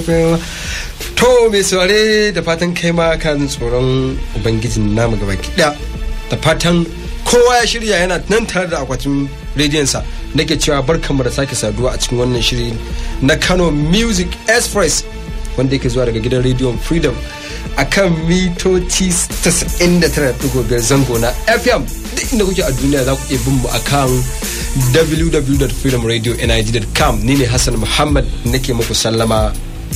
FM. To mai saurare da fatan kai ma kan tsoron ubangijin namu gaba kiɗa, da fatan kowa ya shirya yana nan tare da akwatin rediyonsa. Nake cewa barkanmu da sake saduwa a cikin wannan shiri na Kano Music Express wanda yake zuwa daga gidan rediyon Freedom akan mitoci 99.5 zango na FM. Duk inda kuke a duniya za ku iya bin mu akan www.freedomradio.nig.com. Ni ne Hassan Muhammad nake muku sallama.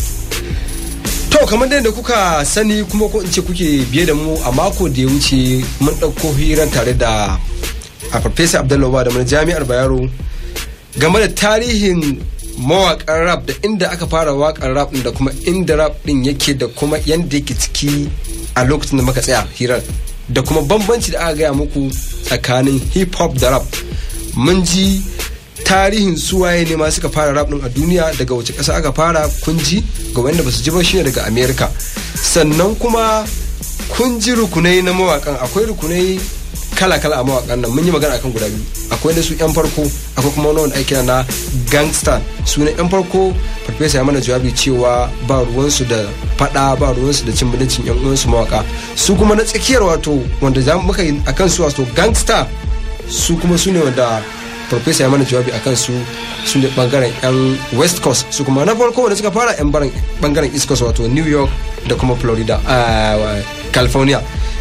To kamar da kuka sani kuma ko in ce kuke biye da mu a mako da ya wuce mun ɗauko hirar tare da Farfesa Abdullahi da Jami'ar Bayero game da tarihin mawaƙan rap da inda aka fara waƙar rap da kuma inda rap ɗin yake da kuma yanda yake ciki a lokacin da muka tsaya hirar da kuma bambanci da aka gaya muku tsakanin hip hop da rap. Mun ji tarihin suwaye ne ma suka fara rap din a duniya, daga wace ƙasa aka fara kun ji, ga wanda basu ji ba shine daga America. Sannan kuma kun ji rukunai na mawakan, akwai rukunai kala-kala a mawakan nan, mun yi magana akan guda biyu. Akwai da su yan farko, akwai kuma wanda ake na gangster. Su ne yan farko, Farfesa ya mana jawabi cewa ba ruwansu da fada, ba ruwansu da cin mutuncin yan uwansu mawaka. Su kuma na tsakiyar wato wanda za mu muka yi akan su wato gangster, su kuma su ne wanda Farfesa ya mana jawabi akan su ne bangaren yan West Coast. Su kuma na farko wanda suka fara yan bangaren East Coast wato New York da kuma Florida, California.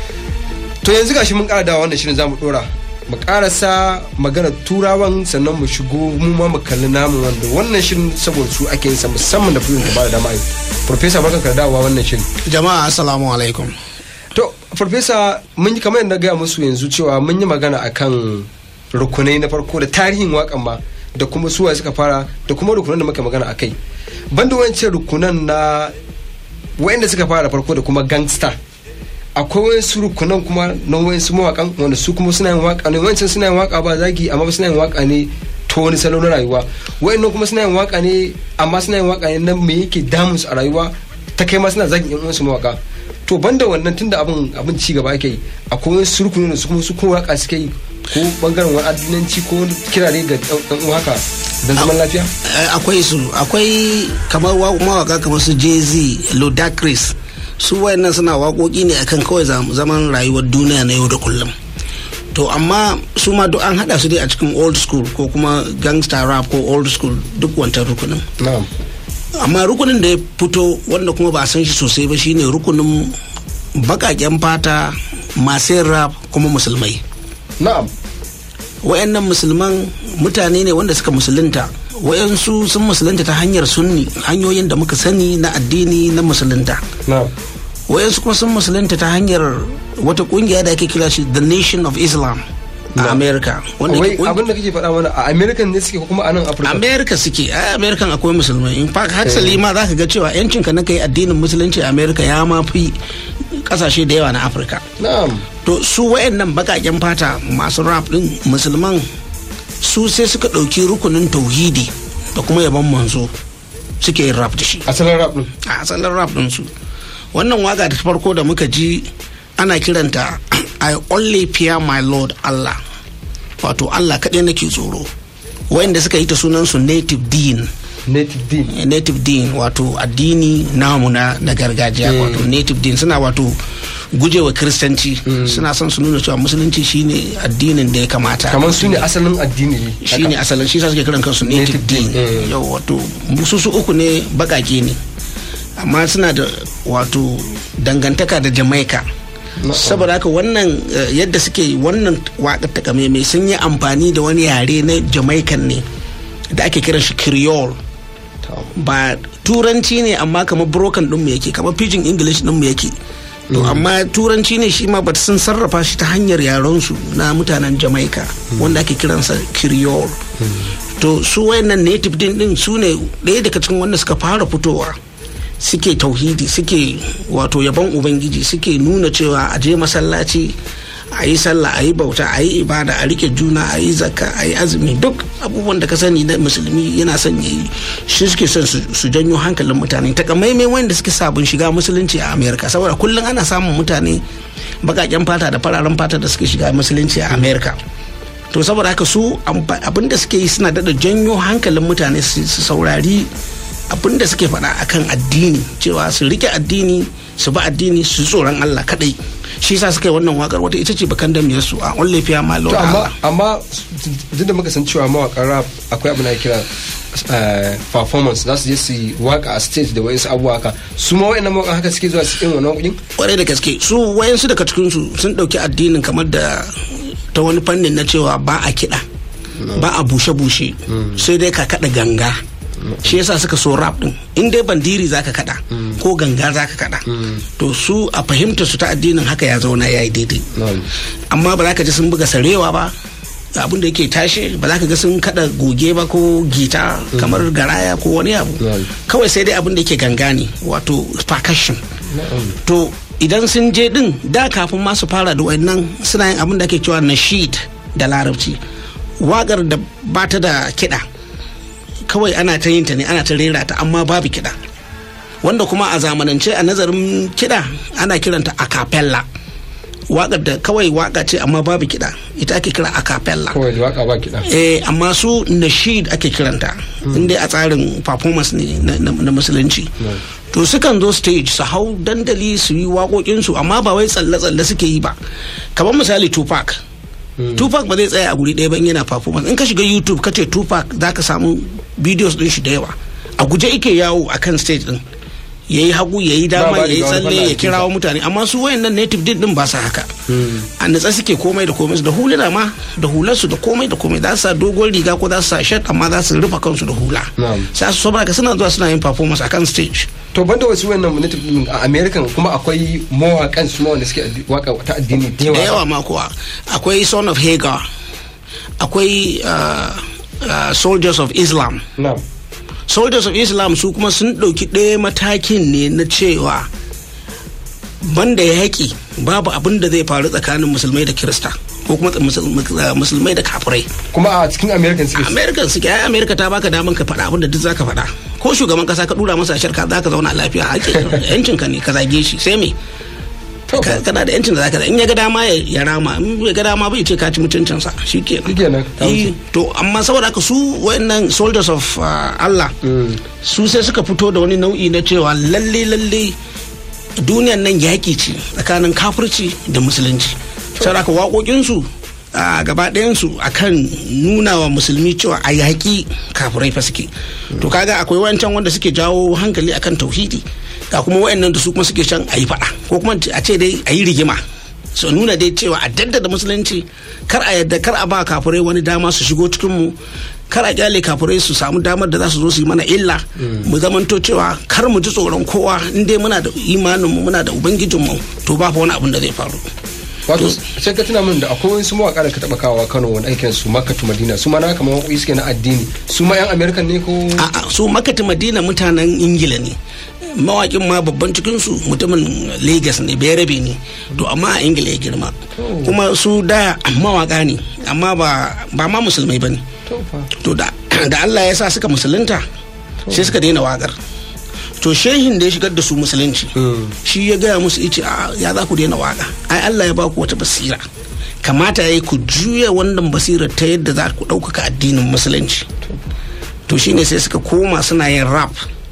To yanzu gashi mun ƙara dawa wannan shirin zamu dora mu karasa magana turawan, sannan mu shigo mu ma mu kalli namu wanda wannan shirin saboda su ake yin sa musamman da filin da ba da dama. Farfesa barkan ka dawowa wannan shirin. Jama'a assalamu alaikum. To Farfesa, mun yi kamar yadda gaya musu yanzu cewa mun yi magana akan rukunai na farko da tarihin wakan ma da kuma suwaye suka fara da kuma rukunan da muka magana akai. Banda wancan rukunan na wayanda suka fara farko da kuma gangster, akwai wasu rukunan kuma na wayansu mawakan wanda su kuma suna yin waka ne, wancan suna yin waka ba zagi amma suna yin waka ne ta wani salo na rayuwa. Wayannan kuma suna yin waka ne amma suna yin waka ne na me yake damun su a rayuwa, ta kai ma suna zagin yan uwansu mawaka. To banda wannan tunda abin ci gaba ake yi, akwai wasu rukunan da su kuma su kuma waka suke yi ko bangaren wani addinanci ko kirare ga dan uwa haka don zaman lafiya. Akwai su, akwai kamar mawaka kamar su Jay-Z, Ludacris. Su wayannan suna waƙoƙi ne akan kawai zaman rayuwar duniya na yau da kullum. To amma su ma duk an haɗa su dai a cikin old school ko kuma gangster rap ko old school, duk wancan rukunin. Na'am. Amma rukunin da ya fito wanda kuma ba a san shi sosai ba shine rukunin baƙaƙen fata masu rap kuma musulmai. Na'am. Wayannan musulman mutane ne wanda suka musulunta. Wayansu sun musulunta ta hanyar sunni, hanyoyin da muka sani na addini na musulunta. Na'am. Wayansu kuma sun musulunta ta hanyar wata kungiya da ake kira shi The Nation of Islam a America. Wai abin da kake faɗa mana a American ne suke ko kuma a nan Afirka? America suke. A American akwai musulmai. In fact hatsali ma za ka ga cewa yancin ka na kai addinin musulunci a America ya ma fi kasashe da yawa na Afirka. Na'am. To su wayannan bakaken fata masu rap din musulman su sai suka ɗauki rukunin tauhidi da kuma yaban manzo suke yin rap da shi. Asalin rap din? A asalin rap din su. Wannan waka da farko da muka ji ana kiranta I only fear my Lord Allah, wato Allah kaɗai nake tsoro. Wayanda suka yi ta sunan su Native Deen. Native Deen wato addini namu na gargajiya, wato Native Deen suna wato gujewa kiristanci. Suna son su nuna cewa musulunci shine addinin da ya kamata, kamar su ne asalin addini ne, shine asalin, shi sa suke kiran kansu Native Deen. Yau wato su uku ne bakake ne amma suna da wato dangantaka da Jamaica. Saboda haka wannan yadda suke wannan waƙar takamaimai sun yi amfani da wani yare na Jamaican ne da ake kiran shi Creole. Ba turanci ne amma kamar broken ɗinmu yake, kamar pidgin English ɗinmu yake. To amma turanci ne shi ma ba sun sarrafa shi ta hanyar yarensu na mutanen Jamaica wanda ake kiransa Creole. To su wayannan Native din su ne ɗaya daga cikin wanda suka fara fitowa, suke tauhidi, suke wato yaban ubangiji, suke nuna cewa a je masallaci a yi sallah, a yi bauta, a yi ibada, a rike juna, a yi zakka, a yi azumi, duk abubuwan da ka sani na musulmi yana son ya yi. Shi suke son su janyo hankalin mutane takamaimai wanda suke sabon shiga musulunci a Amerika, saboda kullum ana samun mutane bakaken fata da fararen fata da suke shiga musulunci a Amerika. To saboda haka su abinda suke yi suna daɗa janyo hankalin mutane su saurari abinda suke faɗa akan addini cewa su rike addini su ba addini su tsoron Allah kadai shi yasa suka yi wannan wakar wata ita ce bakan damiyar su a only fiya ma to amma duk da muka san cewa mawakan rap akwai abin da kira performance za su je su waka a stage da wayansu abubuwa haka su ma wayannan mawakan haka suke zuwa su irin wannan kudin kwarai da gaske su wayansu daga cikin su sun dauki addinin kamar da ta wani fannin na cewa ba a kiɗa ba a bushe-bushe sai dai ka kada ganga shi yasa suka so rap din in dai bandiri zaka kada ko ganga zaka kada to su a fahimta su ta addinin haka ya zauna yayi daidai amma ba za ka ji sun buga sarewa ba abin da yake tashi ba za ka ga sun kada goge ba ko gita kamar garaya ko wani abu kawai sai dai abin da yake ganga ne wato percussion to idan sun je din da kafin ma su fara da wannan suna yin abin da ake cewa nashid da larabci waƙar da ba ta da kiɗa kawai ana ta yin ta ne ana ta rera ta amma babu kiɗa wanda kuma a zamanance a nazarin kiɗa ana kiranta a cappella waƙar da kawai waƙa ce amma babu kiɗa ita ake kira a cappella kawai da waƙa ba kiɗa amma su nashid ake kiranta inda a tsarin performance ne na musulunci to sukan zo stage su hau dandali su yi waƙoƙinsu amma ba wai tsalle-tsalle suke yi ba kamar misali Tupac ba zai tsaya a guri ɗaya ban yana performance in ka shiga YouTube ka ce Tupac za ka samu videos ɗin shi da yawa a guje ike yawo a kan stage ɗin ya yi hagu ya yi dama ya yi tsalle ya kirawo mutane amma su wayannan native din ba sa haka a natsa suke komai da komai da huluna ma da hularsu da komai da komai za su sa dogon riga ko za su sa shirt amma za su rufe kansu da hula sai su saboda ka suna zuwa suna yin performance a kan stage to banda wasu wannan native din a American kuma akwai mawaƙan su wanda suke waka ta addini da yawa ma kuwa akwai Son of Hagar akwai Soldiers of Islam Soldiers of Islam su kuma sun ɗauki ɗaya matakin ne na cewa banda yaƙi babu abin da zai faru tsakanin musulmai da kirista ko kuma musulmai da kafirai kuma a cikin American suke ai America ta baka daman ka faɗa abin da duk zaka faɗa ko shugaban kasa ka dura masa shirka zaka zauna lafiya yancin ka ne ka zage shi sai me kana da yancin da zaka in ya ga dama ya rama in ya ga dama bai ce ka ci mutuncin sa shikenan to amma saboda haka su wayannan soldiers of Allah su sai suka fito da wani nau'i na cewa lalle duniyan nan yaki ce tsakanin kafirci da musulunci saboda haka waƙoƙinsu gaba ɗayansu akan nuna wa musulmi cewa a yaƙi kafirai fa suke to kaga akwai wancan wanda suke jawo hankali akan tauhidi ga kuma wayannan da su kuma suke can a yi faɗa ko kuma a ce dai a yi rigima su nuna dai cewa a daddada musulunci kar a yadda kar a ba kafirai wani dama su shigo cikin mu kar a kyale kafirai su samu damar da za su zo su yi mana illa mu zamanto cewa kar mu ji tsoron kowa in dai muna da imanin mu muna da ubangijin mu to ba fa wani abin da zai faru wato sai ka tuna min da akwai wasu mawaka da ka taba kawo Kano wani aikin su Makkatu Madina su ma na kamar waƙoƙi suke na addini su ma yan American ne ko a'a su Makkatu Madina mutanen Ingila ne mawakin ma babban cikin su mutumin Lagos ne Bayarabe ne to amma a Ingila ya girma kuma su da mawaka ne amma ba ma musulmai bane to da Allah ya sa suka musulunta sai suka daina wakar to shehin da ya shigar da su musulunci shi ya gaya musu ice ya za ku daina waka ai Allah ya ba ku wata basira kamata ya yi ku juya wannan basirar ta yadda za ku ɗaukaka addinin musulunci to shine sai suka koma suna yin rap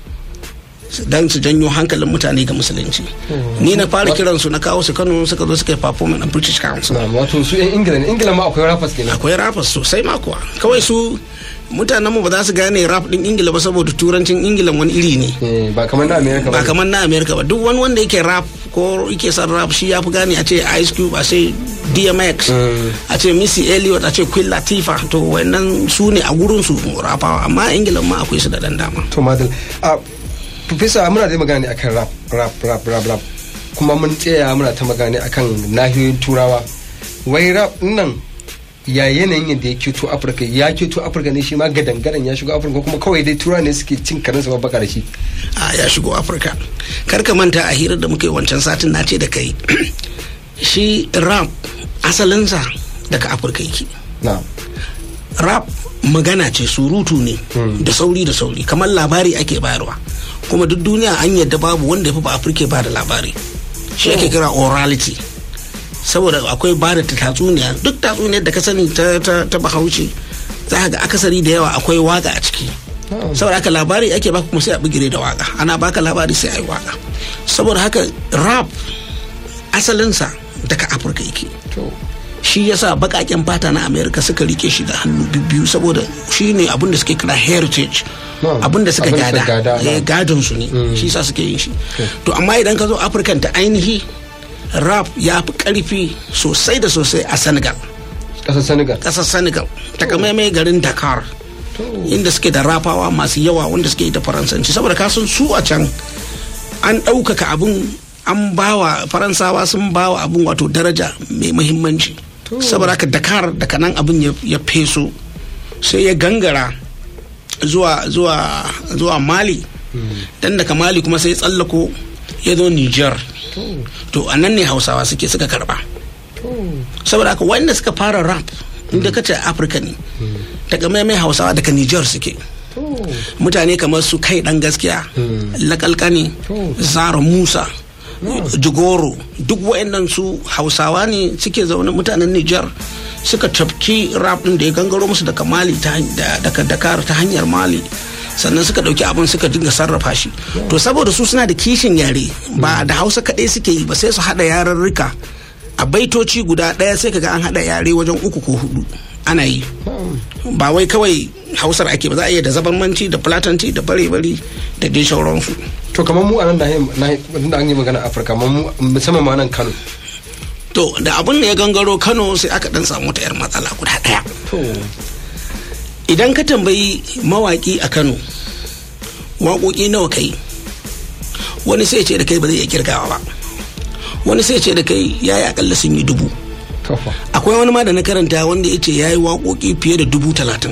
dan su janyo hankalin mutane ga musulunci ni na fara kiran su na kawo su Kano suka zo suka yi performance a British Council wato su yan Ingila ma akwai rappers kenan akwai rappers sosai ma kuwa kawai su mutanen mu ba za su gane rap din Ingila ba saboda turancin Ingila wani iri ne ba kamar na America ba duk wani wanda yake rap ko yake son rap shi ya fi gane a ce Ice Cube a ce DMX a ce Missy Elliott a ce Queen Latifah to wannan su ne a gurin su rapawa amma Ingila ma akwai su da dan dama to madal Professor muna da magana ne akan rap kuma mun tsaya muna ta magana akan nahiyoyin turawa wai rap nan ya yanayin yadda ya keto Afirka ne shi ma gadan ya shigo Afirka kuma kawai dai turawa ne suke cin karansa babbaka da shi ya shigo Afirka kar ka manta a hirar da muka yi wancan satin na ce da kai shi rap asalinsa daga Afirka yake rap magana ce surutu ne da sauri kamar labari ake bayarwa kuma duk duniya an yadda babu wanda ya fi ba Afirka ba da labari shi ake kira orality saboda akwai ba da tatsuniya duk tatsuniyar da ka sani ta bahaushe za ga akasari da yawa akwai waka a ciki saboda haka labari ake baka kuma sai a bigire da waka, ana baka labari sai a yi waka. Saboda haka rap asalinsa daga Afirka yake. Shi yasa bakaken fata na America suka rike shi da hannu biyu saboda shi ne abinda suke kira heritage, abinda suka gada gadon su ne, shi yasa suke yin shi. To amma idan ka zo Afirka ta ainihi, rap ya fi karfi sosai da sosai a Senegal. Kasar Senegal takamaimai garin Dakar, inda suke da rafawa masu yawa wanda suke da faransanci, saboda kasan su a can an ɗaukaka abin, an bawa Faransawa sun bawa abin wato daraja mai muhimmanci. Saboda haka Dakar daga nan abin ya feso sai ya gangara zuwa Mali, dan daga Mali kuma sai tsallako ya zo Niger. To a nan ne Hausawa suka karba. Saboda haka wanda suka fara rap inda kace Afirka ne, daga mai Hausawa daga Niger suke. Mutane kamar su Kai Dan Gaskiya, Lakalkani, Zara Musa, Jigoro, duk waɗannan su Hausawa ne suke zaune, mutanen Niger suka tafki rap din da ya gangaro musu daga Mali daga Dakar ta hanyar Mali, sannan suka dauki abin suka dinga sarrafa shi. To saboda su suna da kishin yare, ba da Hausa kadai suke yi ba, sai su hada yarurruka a baitoci guda daya, sai kaga an hada yare wajen 3 ko 4 ana yi. Ba wai kawai Hausar ake ba, za a iya da zabarmanci da Fulatanci da bare-bari da dai sauransu. To kamar mu a nan da an yi magana Afirka, musamman ma nan Kano. To da abin da ya gangaro Kano sai aka dan samu ta yar matsala guda daya. Idan ka tambayi mawaki a Kano waƙoƙi nawa kai, wani sai ce da kai ba zai iya kirgawa ba, wani sai ce da kai yayi akalla sun yi 1000. Akwai wani ma da na karanta wanda ya ce yayi waƙoƙi fiye da 30,000.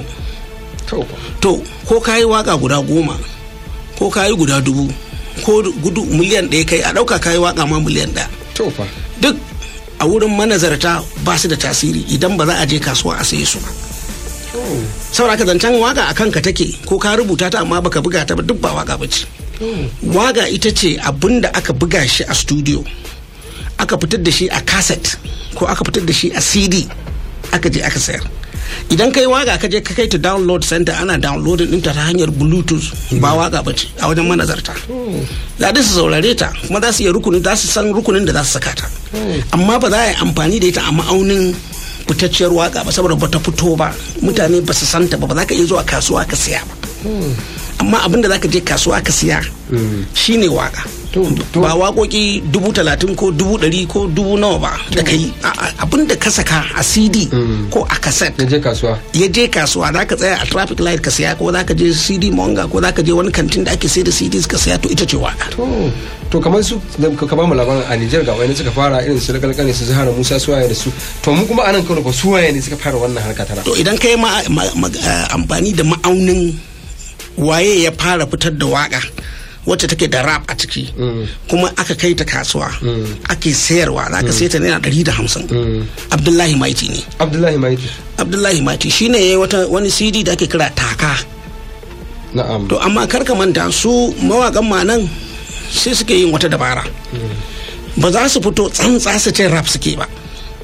To ko kayi waka guda 10, ko kayi guda 1000, ko gudu miliyan 1 kai, a ɗauka kayi waka ma miliyan 1. Duk a wurin manazarta ba su da tasiri idan ba za a je kasuwa a saye su ba. Saboda ka zancen waka a kanka take, ko ka rubuta ta amma baka buga ta ba, duk ba waka bace. Waka ita ce abinda aka buga shi a studio, aka fitar da shi a cassette, ko aka fitar da shi a CD, aka je aka sayar. Idan kai waka ka je ka kai ta download center, ana downloading ɗinta ta hanyar bluetooth, ba waka bace a wajen manazarta. Za su saurare ta kuma za su iya rukunin, za su san rukunin da za su saka ta, amma ba za a yi amfani da ita a ma'aunin fitacciyar waka ba, saboda ba ta fito ba, mutane ba su santa ba, ba za ka iya zuwa kasuwa ka siya ba. Amma abin da za ka je kasuwa ka siya shine waka, ba waƙoƙi 30,000 ko 100,000 ko 1000 nawa ba da kai. Abin da ka saka a CD ko a cassette ya je kasuwa, za ka tsaya a traffic light ka siya, ko za ka je CD monga, ko za ka je wani kantin da ake sai da CDs ka siya, to ita ce waka. To kamar su da ka ba mu labarin a Niger ga wani suka fara irin su Lakalkani, su Zahara Musa, suwaye da su. To mu kuma anan Kano fa suwaye ne suka fara wannan harka ta rap? To idan kai amfani da ma'aunin waye ya fara fitar da waka wacce take da rap a ciki, kuma aka kai ta kasuwa ake sayarwa, za ka sai ta naira 150. Abdullahi Maiti ne. Abdullahi Maiti shine yayi wani CD da ake kira Taka. Na'am. To amma kar ka manta, su mawakan ma nan sai suke yin wata dabara. Ba za su fito tsantsa su ce rap suke ba,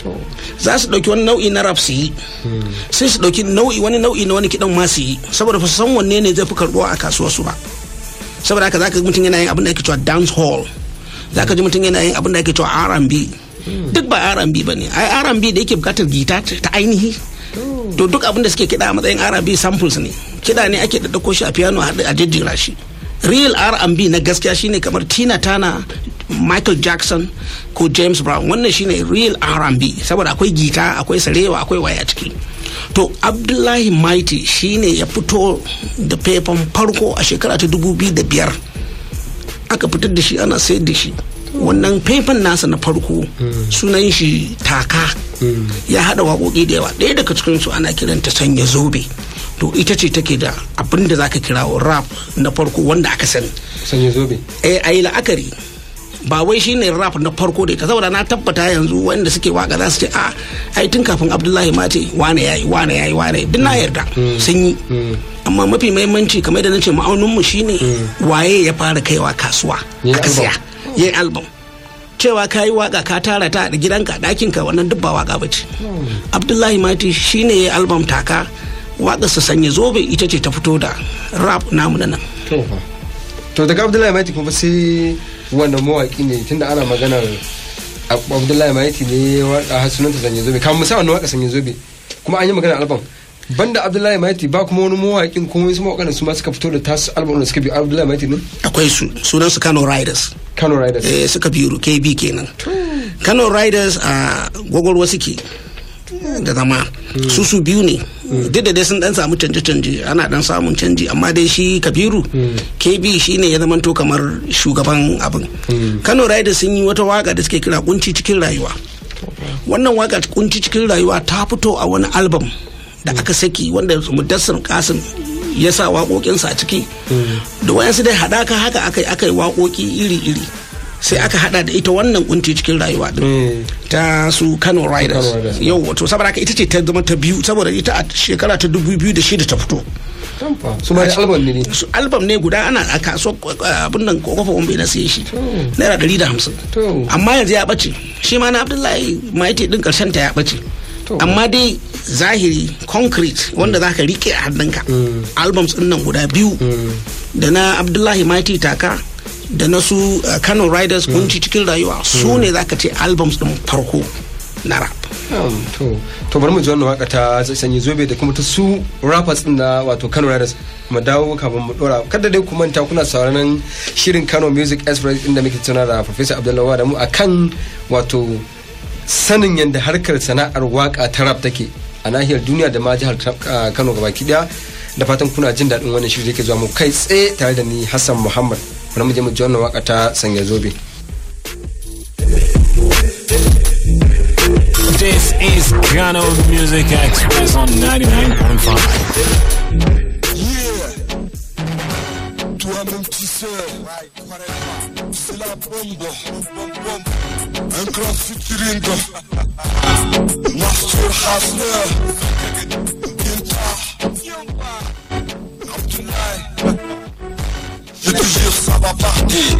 za su dauki wani nau'i na rap su yi, sai su dauki wani nau'i na wani kidan ma su yi, saboda ba su san wanne ne zai fi karbuwa a kasuwar su ba. Saboda haka zaka ji mutum yana yin abin da ake cewa dance hall, zaka ji mutum yana yin abin da ake cewa R&B. Duk ba R&B bane, ai R&B da yake bukatar gita ta ainihi, to duk abin da suke kiɗa a matsayin R&B samples ne, kiɗa ne ake daddako shi a piano a jejjera shi. Real R&B na gaskiya shine kamar Tina Turner, Michael Jackson ko James Brown. Wannan shine real R&B, saboda akwai gita, akwai sarewa, akwai waya ciki. To Abdullahi Maiti shine ya fito da faifan farko a shekara ta 2005, aka fitar da shi ana sayar da shi. Wannan faifan nasa na farko sunan shi Taka, ya hada waƙoƙi da yawa. Ɗaya daga cikin su ana kiranta Sanya Zobe. To ita ce take da abin da zaka kira rap na farko wanda aka sani. Sanya Zobe. Ayi la'akari, ba wai shine rap na farko da ita, saboda na tabbata yanzu wanda suke waka za su ce ai tun kafin Abdullahi Maiti wane yayi duk na yarda sun yi. Amma mafi muhimmanci kamar da nace ma'aunin mu shine waye ya fara kaiwa kasuwa aka siya yayin album. Cewa kayi waka ka tara ta da gidanka ɗakinka, wannan duk ba waka bace. Abdullahi Maiti shine yayin album Taka, waƙarsa Sanya Zobe ita ce ta fito da rap namu nan. To daga Abdullahi Maiti kuma sai wannan mawaƙi ne tunda ana maganar Abdullahi Maiti ne waka sunanta Sanya Zobe kan musa wannan waka Sanya Zobe kuma an yi maganar album banda Abdullahi Maiti ba kuma wani mawaƙin kuma wasu mawaƙan su ma suka fito da tasu album da suka bi Abdullahi Maiti ne akwai sunan su Kano Riders suka biyu KB kenan Kano Riders a gwagwarwa suke da zama su biyu ne duk da dai sun dan samu canje-canje ana dan samun canji amma dai shi Kabiru KB shine ya zamanto kamar shugaban abin Kano Riders sun yi wata waka da suke kira kunci cikin rayuwa wannan waka kunci cikin rayuwa ta fito a wani album da aka saki wanda Mudassir Kasim ya sa waƙoƙinsa a ciki da wayansu dai haɗaka haka aka yi waƙoƙi iri-iri sai aka hada da ita wannan kunci cikin rayuwa din ta su Kano Riders yau wato saboda haka ita ce ta zama ta biyu saboda ita a shekara ta 2006 ta fito su ma album ne su album ne guda ana a kaso abin nan kofa wambe na siye shi naira 150 amma yanzu ya bace shi ma na Abdullahi Maiti din karshen ta ya bace amma dai zahiri concrete wanda zaka rike a hannunka albums din nan guda biyu da na Abdullahi Maiti Taka da na su Kano Riders kunci cikin rayuwa su ne zaka ce albums din farko na rap to bari mu ji wannan waka ta Sanya Zobe da kuma ta su rappers din na wato Kano Riders mu dawo kafin mu dora kada dai ku manta kuna sauraron shirin Kano Music Express inda muke tuna da Professor Abdullahi da mu akan wato sanin yadda harkar sana'ar waka ta rap take a nahiyar duniya da ma jihar Kano gabaki daya da fatan kuna jin daɗin wannan shirin da yake zuwa mu kai tsaye tare da ni Hassan Muhammad bari mu je mu ji wannan waka ta Sanya Zobe. This is Kano Music Express on 99.5. Toi même tu sais, c'est la bombe, un grand featuring, Master Hasler, Binta, Abdoulaye, je te jure ça va partir.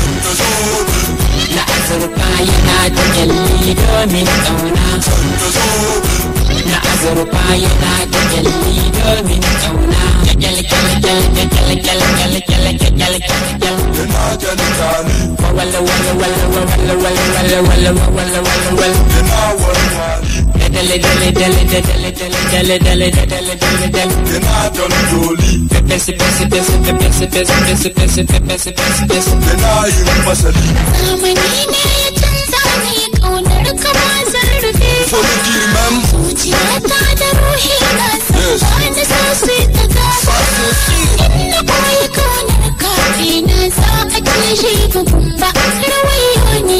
Na azurfa yana da kyalli domin ƙauna. Na azurfa yana da kyalli domin ƙauna. Kyal kyal kyal kyal kyal kyal kyal kyal kyal. Yana jalkani. Walla walla walla walla walla walla walla walla walla. Yana walwali. Dale dale dale dale dale dale dale dale dale. Yana dandoli. Pese pese pese pese pese pese pese pese pese pese. Yana yin masali. Zamani ne ya canza ni ƙaunar ka ba zan rufe. Follow mam. Zuciyata da ruhi na san ba ni so su ta gaba. Inna koyi ƙaunar ka ina za a ce shi bugun ba. Rawayo ne.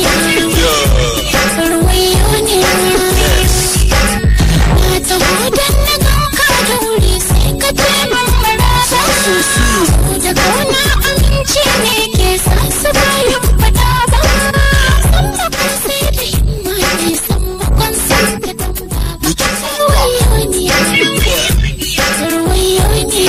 Rawayo ne. Na taho don na ganka da wuri sai ka ce min maraba. Da kauna aminci ne ke sa su bayan fada ba. San makon sai da himma ne san makon sai da damba ba. Ruwayo ne. Ruwayo ne.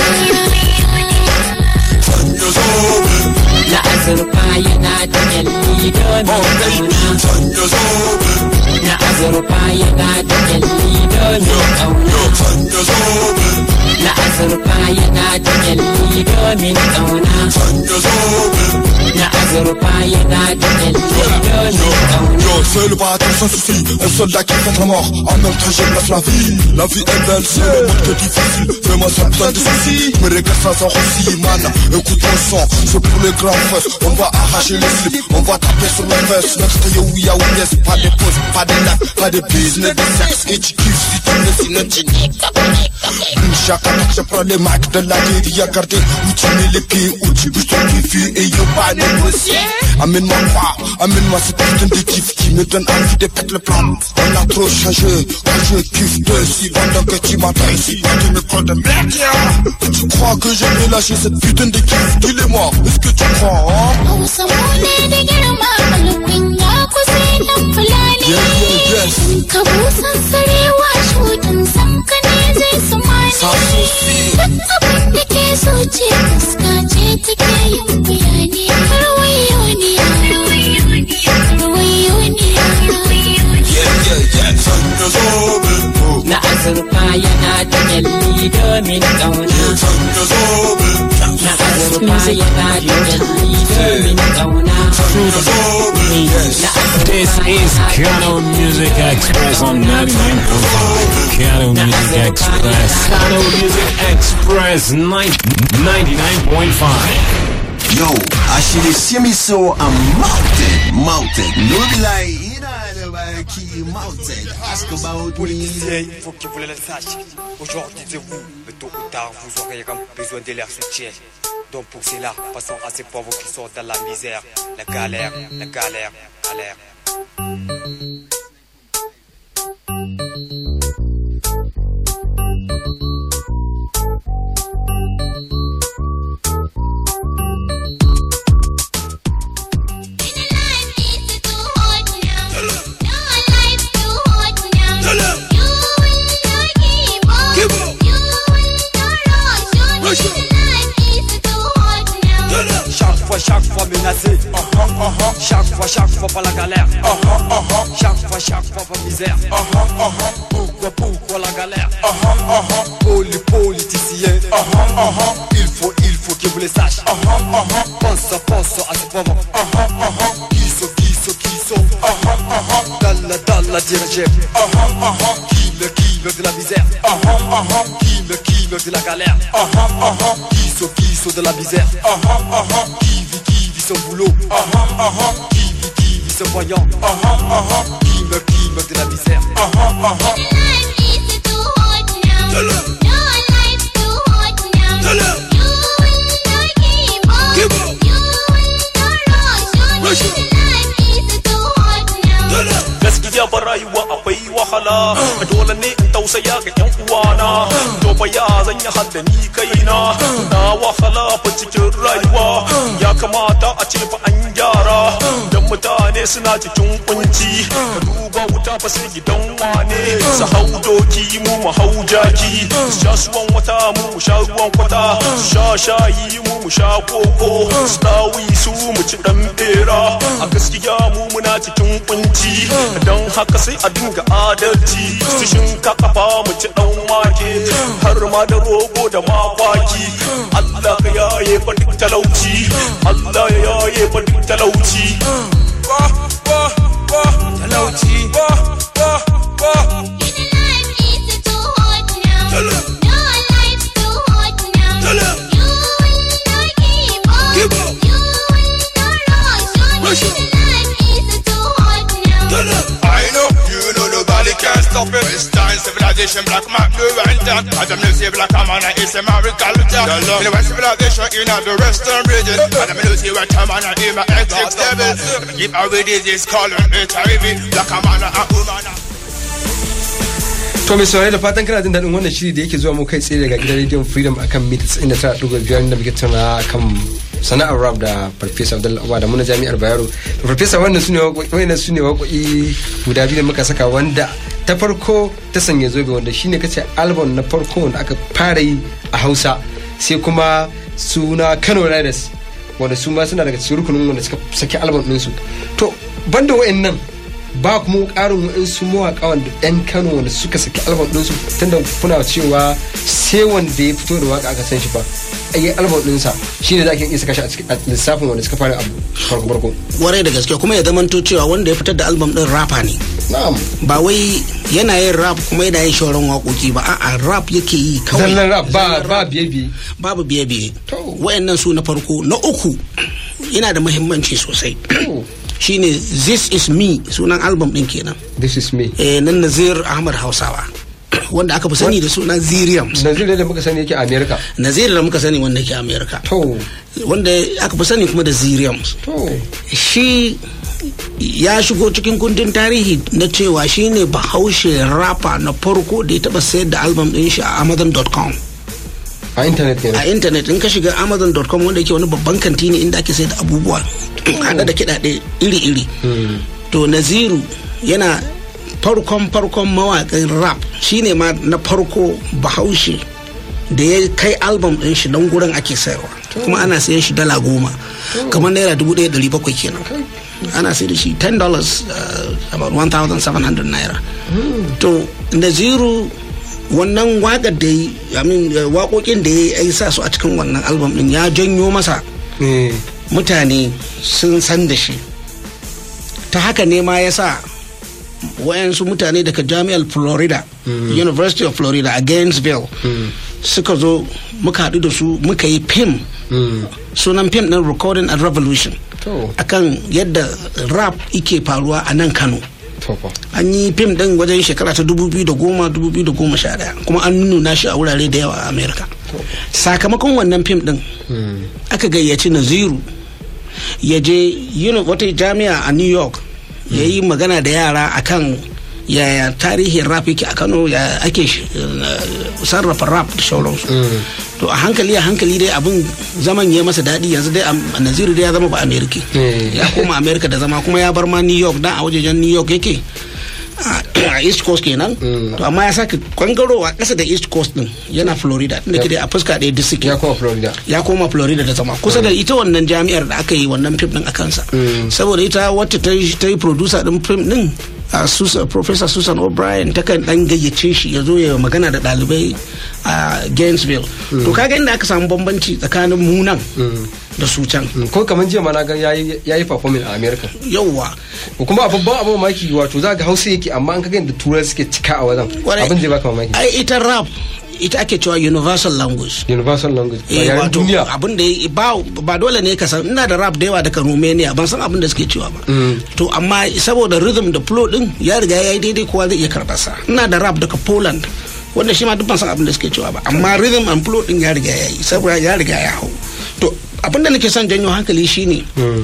Sanya Zobe. Na azurfa yana da kyalli domin ƙauna. Sanya Zobe. Na azurfa yana da kyalli domin ƙauna. Sanya Zobe. Na azurfa yana da kyalli domin ƙauna. Sanya Zobe. Na azurfa yana da kyalli domin ƙauna. Yo, seul le bâton sans souci, un soldat qui fait la mort, en même temps je blesse la vie. La vie est belle, c'est le monde qui est difficile, vraiment ça besoin de soucis. Me regarde ça sans aussi, man, écoute mon son, c'est pour les grands fesses. On va arracher les slips, on va taper sur les fesses. Next to you, we are yes, pas de pause, pas de lac, pas de business, de sexe, et tu kiffes si tu ne sinon tu niques. Chaque attaque, je prends les marques de la guerre, regardez où tu mets les pieds, où tu bouges ton kiff, et yo, pas négocier. Amène-moi cette putain de kiff qui me donne envie de péter le plan. On a trop changé, quand je kiffe dessus, pendant que tu m'attends ici, quand tu me prends de merde, tu crois que je vais lâcher cette putain de kiff? Dis-le-moi, est-ce que tu crois, hein? Hausa mu ne da girma alƙun ya kusa nan fulani. Yes. Ka busan sarewa shudin san ka ne zai sumani. Ça suffit. Duk abin da ke so ce fuska ce take yin bayani. Ruwayo ne. Ruwayo ne. Yeah. Sanya Zobe. Na azurfa yana da kyalli domin ƙauna. Na azurfa yana da kyalli domin ƙauna. This is Kano Music Express on 99.5. Kano Music Express. Kano Music Express 99.5. Yo, I should see me so I'm mounted. No be like, you know, like mounted. Ask about Politiciens, il faut que vous le sachiez. Aujourd'hui, c'est vous, mais tôt ou tard, vous aurez besoin de leur soutien. Donc pour cela, passons à ces pauvres qui sont dans la misère, la galère. Chaque fois menacé, chaque fois par la galère, chaque fois par misère, pourquoi la galère, les politiciens, il faut que vous les sachiez, pense à ces pauvres, qui sont, dans la dirigée, qui de la misère, qui de la galère, qui sont de la misère, qui vit son boulot, qui vit son voyant, qui meurt de la misère. Gaskiya ba rayuwa akwai wahala, dole ne in tausaya ga yan uwana, to ba ya zan yi hadda ni kaina, na wahala fa cikin rayuwa, ya kamata a ce fa an gyara, dan mutane suna cikin kunci, ka duba wuta fa sai gidan wane, su hau doki mu hau jaki, su sha suwan wata mu sha ruwan kwata, su sha shayi mu sha koko, su dawi su mu ci dan bera, a gaskiya mu muna cikin kunci, don haka sai a dinga adalci, su shinkafa mu ci dan wake, har ma da rogo da makwaki, Allah ka yaye fa duk talauci, Allah ya yaye fa duk talauci. Can't stop it. Western civilization, black man, blue and tan. As a music, black man, it's American culture. In the West civilization, in the Western region. As a music, black man, in my exit level. Keep away disease, calling it HIV. Black man, and woman. To mai saurari da fatan kana jin daɗin wannan shiri da yake zuwa mu kai tsaye daga gidan Radio Freedom akan mita 99.5 da muke tana kan sana'ar rap da Farfesa Abdullahi Uba da muna jami'ar Bayero. Farfesa wannan su ne waƙoƙi guda biyu da muka saka wanda ta farko ta sanya zobe wanda shine kace album na farko wanda aka fara yi a Hausa, sai kuma suna Kano Riders wanda su ma suna daga cikin rukunin wanda suka saki album ɗinsu. To banda wa'annan ba kuma ƙarin wa'insu mawaƙa wanda ɗan Kano wanda suka saki album ɗinsu, tunda kuna cewa sai wanda ya fito da waƙa aka san shi fa ayi album ɗinsa shine za ka iya saka shi a cikin lissafin wanda suka fara abu farko. Warai da gaske kuma ya zamanto cewa wanda ya fitar da album ɗin rapper ne. Na'am. Ba wai yana yin rap kuma yana yin shauran waƙoƙi ba, a'a rap yake yi kawai. Zallan rap ba biye-biye. Babu biye-biye. Wayannan su na farko. Na uku yana da muhimmanci sosai. Shine This Is Me, sunan album din kenan. This Is Me. Nan Nazir Ahmad Hausawa wanda aka fi sani da sunan Ziriams. Nazir da muka sani yake a America. Nazir da muka sani wanda yake a America. To wanda aka fi sani kuma da Ziriams. To shi ya shigo cikin kundin tarihi na cewa shine bahaushe rapper na farko da ya taba sayar da album din shi a Amazon.com. a internet kenan. A internet in ka shiga Amazon.com wanda yake wani babban kanti ne inda ake sayar da abubuwa hada da kiɗaɗe iri-iri. To Naziru yana farkon mawaƙin rap shine ma na farko bahaushe da ya kai album ɗin shi don gurin ake sayarwa kuma ana sayan shi $10 kamar naira 1,700 kenan. Ana sayar da shi $10 about 1,700 naira. To Naziru wannan waƙar da yi waƙoƙin da ya yi sa su a cikin wannan album din ya janyo masa mutane sun san da shi. Ta haka ne ma ya sa wayansu mutane daga jami'ar Florida, University of Florida a Gainesville, suka zo muka haɗu da su muka yi fim, sunan fim ɗin Recording and Revolution, akan yadda rap ike faruwa a nan Kano. An yi fim ɗin wajen shekara ta 2010-2011 kuma an nuna shi a wurare da yawa a Amerika. Sakamakon wannan fim ɗin aka gayyaci Naziru ya je wata jami'a a New York ya yi magana da yara akan yaya tarihin rap yake a Kano, ya ake sarrafa rap da sauransu. To a hankali dai abin zaman ya masa daɗi. Yanzu dai Naziru dai ya zama ba Amerika, ya koma Amerika da zama, kuma ya bar ma New York, dan a wajejen New York yake a East Coast kenan. To amma ya sake kwangarowa ƙasa da East Coast din, yana Florida, inda ke dai a fuska ɗaya duk ya koma Florida da zama kusa da ita wannan jami'ar da aka yi wannan fim din a kansa. Saboda ita wacce ta yi producer din fim din, Professor Susan O'Brien, ta kan dan gayyace shi ya zo ya magana da ɗalibai a Gainesville. To kaga inda aka samu bambanci tsakanin mu nan da su can. Ko kamar jiya ma na ga yayi performing a America. Yawwa. Kuma a babban abu mamaki, wato za ga Hausa yake amma an kaga inda Turai suke cika a wajen. Abin zai baka mamaki. Ai ita rap ita ake cewa universal language. Bayan duniya. Abin da ba dole ne ka san, ina da rap da yawa daga Romania, ban san abin da suke cewa ba. To amma saboda rhythm da flow din ya riga ya yi daidai, kowa zai iya karɓar sa. Ina da rap daga Poland wanda shi ma duk ban san abin da suke cewa ba, amma rhythm and flow din ya riga ya yi, saboda ya riga ya hau. To abin da nake son janyo hankali shine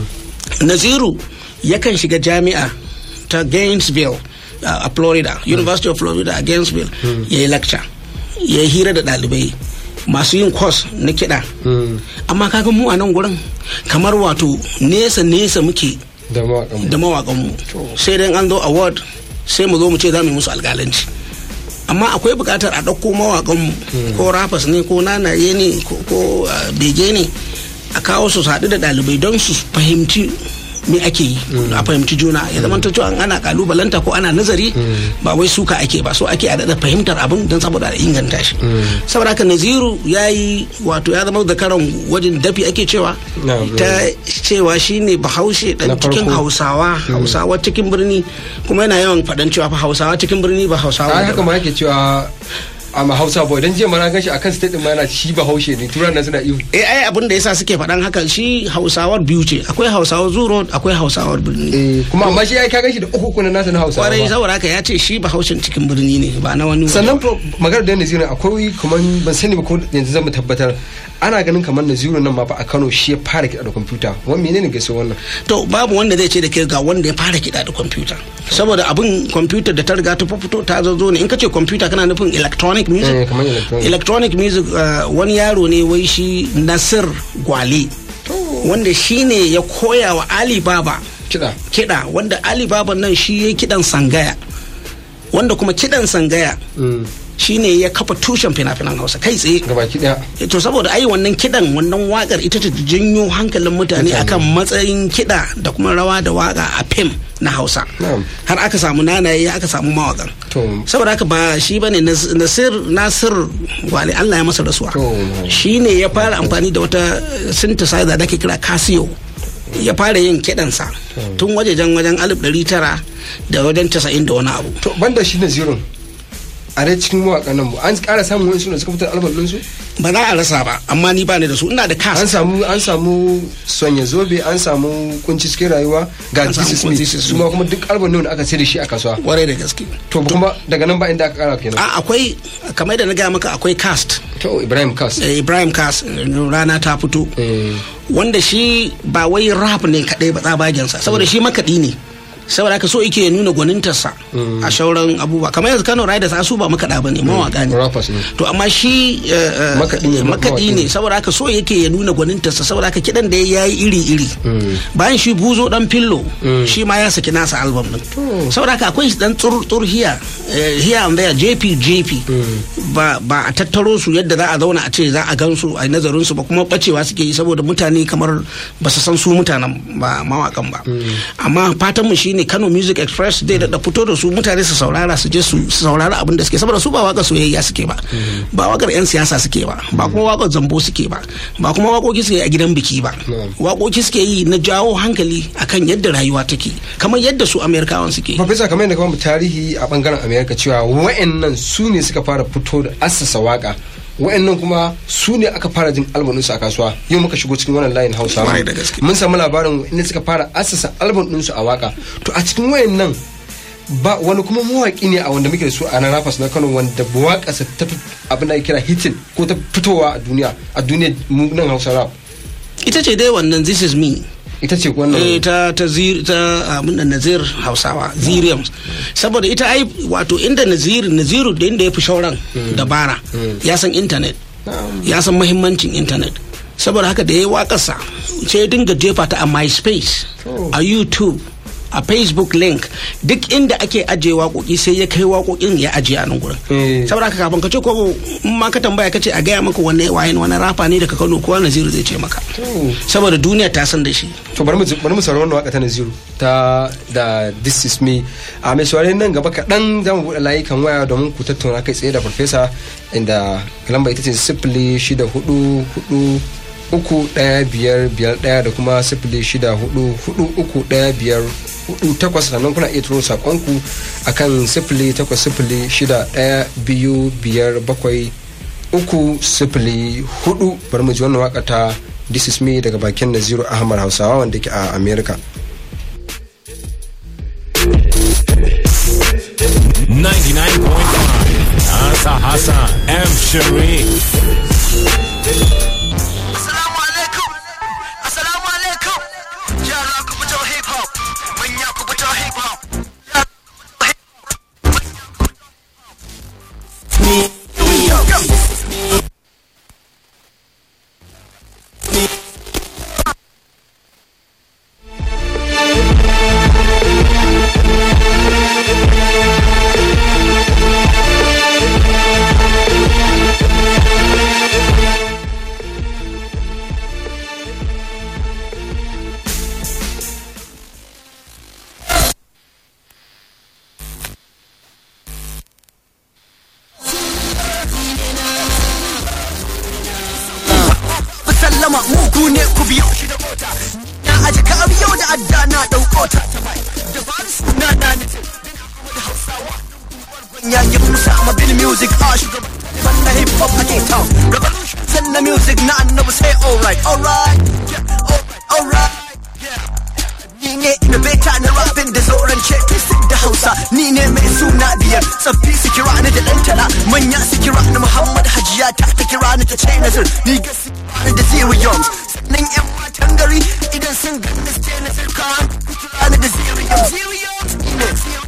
Naziru yakan shiga jami'a ta Gainesville a Florida, University of Florida a Gainesville, ya yi lecture, ya yi hira da ɗalibai masu yin course na kiɗa. Amma kaga mu a nan gurin kamar wato nesa muke da mawaƙanmu, sai dai an zo award sai mu zo mu ce za mu yi musu alƙalanci. Amma akwai buƙatar a ɗauko mawaƙanmu ko rappers ne ko nanaye ne ko bege ne, a kawo su haɗu da ɗalibai don su fahimci me ake yi, a fahimci juna, ya zama ta cewa ana kalubalanta ko ana nazari, ba wai suka ake ba, so ake a daɗa fahimtar abin don saboda a inganta shi. Saboda haka Naziru ya yi wato ya zama zakaran wajen dafi ake cewa, ta cewa shine Bahaushe dan cikin Hausawa cikin birni, kuma yana yawan faɗan cewa fa Hausawa cikin birni ba Hausawa. Haka ma yake cewa a Hausa boy, dan jiya mana gashi akan state din ma yana shi Bahaushe ne, turan nan suna ihu. Ai abin da yasa suke faɗan hakan, shi Hausawar biyu ce, akwai Hausawar Zuro, akwai Hausawar birni. Kuma amma shi ai ka gashi da uku na nasa na Hausawa. Kwarai, saboda haka ya ce shi Bahaushen cikin birni ne, ba na wani. Sannan magana da Naziru akwai kuma ban sani ba ko yanzu zan mu tabbatar, ana ganin kamar Naziru nan ma fa a Kano shi ya fara kiɗa da kwamfuta. Wani menene gaskiya wannan? To babu wanda zai ce da ke ga wanda ya fara kiɗa da kwamfuta, saboda abin kwamfuta da ta riga ta fito ta zo ne. In ka ce kwamfuta kana nufin electronic music. Electronic music wani yaro ne wai shi Nasir Gwale, wanda shi ne ya koya wa Ali Baba kiɗa, wanda Ali Baba nan shi ya kiɗan sangaya, wanda kuma kiɗan sangaya shine ya kafa tushen fina-finan Hausa kai tsaye gabaki daya. To saboda ai wannan kidan, wannan wakar ita ta janyo hankalin mutane akan matsayin kida da kuma rawa da waka a fim na Hausa, har aka samu nanaye, aka samu mawakan. Saboda haka ba shi bane Nasir Gwale, Allah ya masa rasuwa, shine ya fara amfani da wata synthesizer da ke kira Casio, ya fara yin kidansa tun wajen 1900 da wajen 90 da wani abu. To banda shi Nazirun, a dai cikin mawaƙan nan an ƙara samun wani suna suka fitar album ɗinsu? Ba za a rasa ba, amma ni ba ni da su, ina da cast. An samu Sonya Zobe, an samu Kunci Cikin Rayuwa, ga This Is Me, su ma kuma duk album ne aka sai da shi a kasuwa. Warai da gaske. To kuma daga nan ba inda aka ƙara kenan. Akwai, kamar da na gaya maka, akwai cast. To Ibrahim Cast. Ibrahim Cast, Rana Ta Fito. Wanda shi ba wai rap ne kaɗai ba tsabagensa, saboda shi makaɗi ne. Saboda haka so yake nuna gwanintarsa a shauran abubuwa, kamar yanzu Kano Riders su ba makaɗa ba ne, mawaƙa ne. To amma shi makaɗi ne, saboda haka so yake ya nuna gwanintarsa, saboda haka kiɗan da ya yi iri-iri. Bayan shi Buzo dan Fillo, shi ma ya saki nasa album din. Saboda haka akwai dan tsur here and there, JP ba a tattaro su yadda za a zauna a ce za a gansu a nazarin su ba, kuma bacewa suke yi saboda mutane kamar ba su san su mutanen ba mawaƙan ba. Amma fatan mu shi shine Kano Music Express dai da fito da su mutane su saurara su je su saurara abin da suke saboda su ba wakar soyayya suke ba wakar yan siyasa suke ba kuma wakar zambo suke ba kuma wakoki suke a gidan biki ba wakoki suke yi na jawo hankali akan yadda rayuwa take kamar yadda su Amerikawan suke. Professor, kamar yadda kuma tarihi a bangaren Amerika cewa wa'annan su ne suka fara fito da assasa waka, wa'annan kuma su ne aka fara jin album ɗinsu a kasuwa. Yau muka shigo cikin wannan layin Hausa mun samu labarin inda suka fara assasa album ɗinsu a waka. To a cikin wa'annan ba wani kuma mawaki ne a wanda muke da su a nan Rafas na Kano wanda waƙarsa ta abin da ake kira hitin ko ta fitowa a duniya nan Hausa rap. Ita ce dai wannan This Is Me. Ita ce wannan ta abin da Nazir Hausawa Zirium, saboda ita ai wato inda Naziru da inda ya fi shauran dabara ya san internet, ya san muhimmancin internet, saboda haka da ya yi waƙarsa sai ya dinga jefa ta a MySpace, a YouTube, a Facebook link, duk inda ake ajiye waƙoƙi sai ya kai waƙoƙin ya ajiye a nan gurin. Saboda haka kafin ka ce ko ma ka tambaya ka ce a gaya maka wani rafa ne daga Kano kowa Naziru zai ce maka, saboda duniya ta san da shi. To bari mu saurari wannan waka ta Naziru ta da This Is Me. A mai saurari nan gaba kaɗan za mu buɗe layukan waya domin ku tattauna kai tsaye da Farfesa, inda lamba ita ce 064431551 da kuma 064431548, sannan kuna iya turo sakonku akan 08025574304. bari mu ji wannan waka ta This Is Me daga bakin Naziru Ahmad Hausawa wanda ke a America. 99.5 Asa Hassan M. Sharif. Mugu ne ku biyo shi da mota na aji kariyo da adda na dauko ta da bani suna na ne da Hausawa ya yi musa ma bil music a shugaban na hip hop a K-Town revolution send the music na annabi say alright ni ne innovator na rapping da zauren ce da Hausa, ni ne mai suna biyar tsaffi su kira ni da ɗan tala manya su kira ni Muhammad Hajiya ta kira ni ta ce Nazir ni gasi da Zirium sannan yan matan gari idan sun gani su ce Nazir kan kira ni da Zirium ne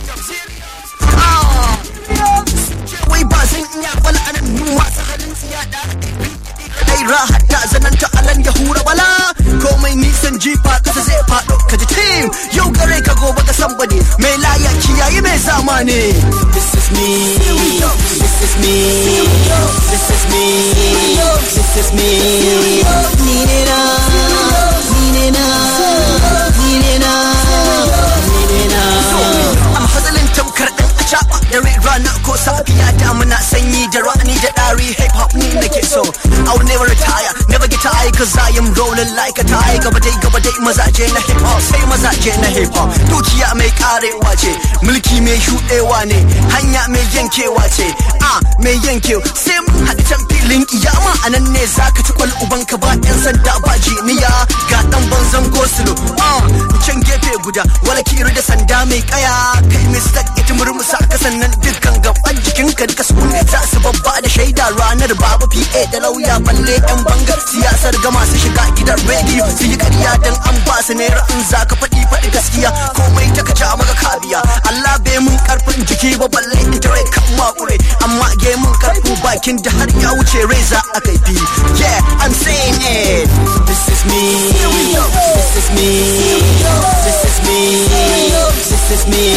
wai ba zan iya bala anan nuwa ta halin siyada kai rahat ta zananta alan ya hura bala komai nisan jifa kasa zai faɗo ka ji team yau gare ka gobe ka somebody mai laya kiyaye mai zamani. This is me, this is me, this is me, this is me. Nina, Nina, Nina, Nina. I'm hustling tamkar ɗan acaɓa da rana ko safiya damuna sanyi da rani da ɗari hip hop ni nake so. I'll never retire, never get tired cause I am rolling like a tiger. Gaba dai mazaje na hip hop sai mazaje na hip hop. Dukiya mai karewa ce, mulki mai shuɗewa ne, hanya mai yankewa ce. Mai yankewa sai mun haɗu can filin kiyama anan ne zaka ci kwal ubanka ba ɗan sanda ba jiniya ga ɗan banzan gosulo. Can gefe guda wala kiri da sanda mai kaya kai Mr. ita murmusa ka sannan dukkan gaban jikinka duka su ne za su babba da shaida ranar babu PA da lauya balle yan bangar siyasar ga masu shiga gidan rediyo su yi ƙarya dan an ba su naira in za ka faɗi gaskiya komai ta kaja maka kabiya Allah bai mun karfin jiki ba balle in ta rai kan makure amma ge mun karfin bakin da har ya wuce reza a kaifi. Yeah, I'm saying it. This is me, this is me, this is me, this is me.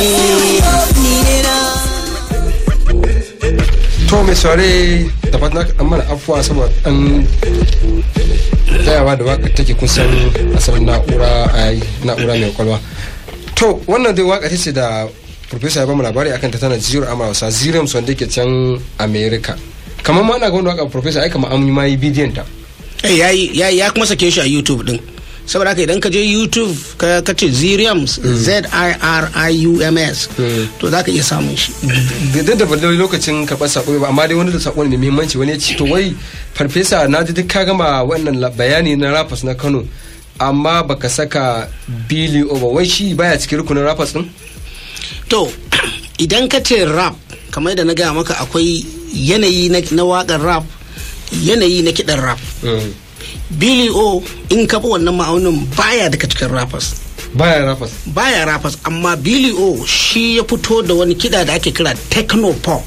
To mai saurare da fatan an mana afuwa saboda ɗan tsayawa da waka take kusan asalin na'ura mai kwalwa. to wannan dai waka ce da professor ya bamu labari akan ta tana jiro amawasa zirium wanda yake can America kamar ma ana ga wannan waka professor ai kamar an yi mai bidiyon ta ya kuma sake shi a YouTube din saboda haka idan ka je YouTube ka ce Ziriums ZIRIUMS to za ka iya samun shi da balle lokacin karɓar sako ba amma dai wani da sako ne mai muhimmanci wani ya ce to wai farfesa na ji duk ka gama wannan bayani na rappers na Kano amma baka saka Billy O ba wai shi baya cikin rukunin rappers din to idan ka ce rap kamar da na gaya maka akwai yanayi na waƙar rap yanayi na kiɗan rap Billy O in ka bi wannan ma'aunin baya daga cikin rappers baya rappers amma Billy O shi ya fito da wani kiɗa da ake kira techno pop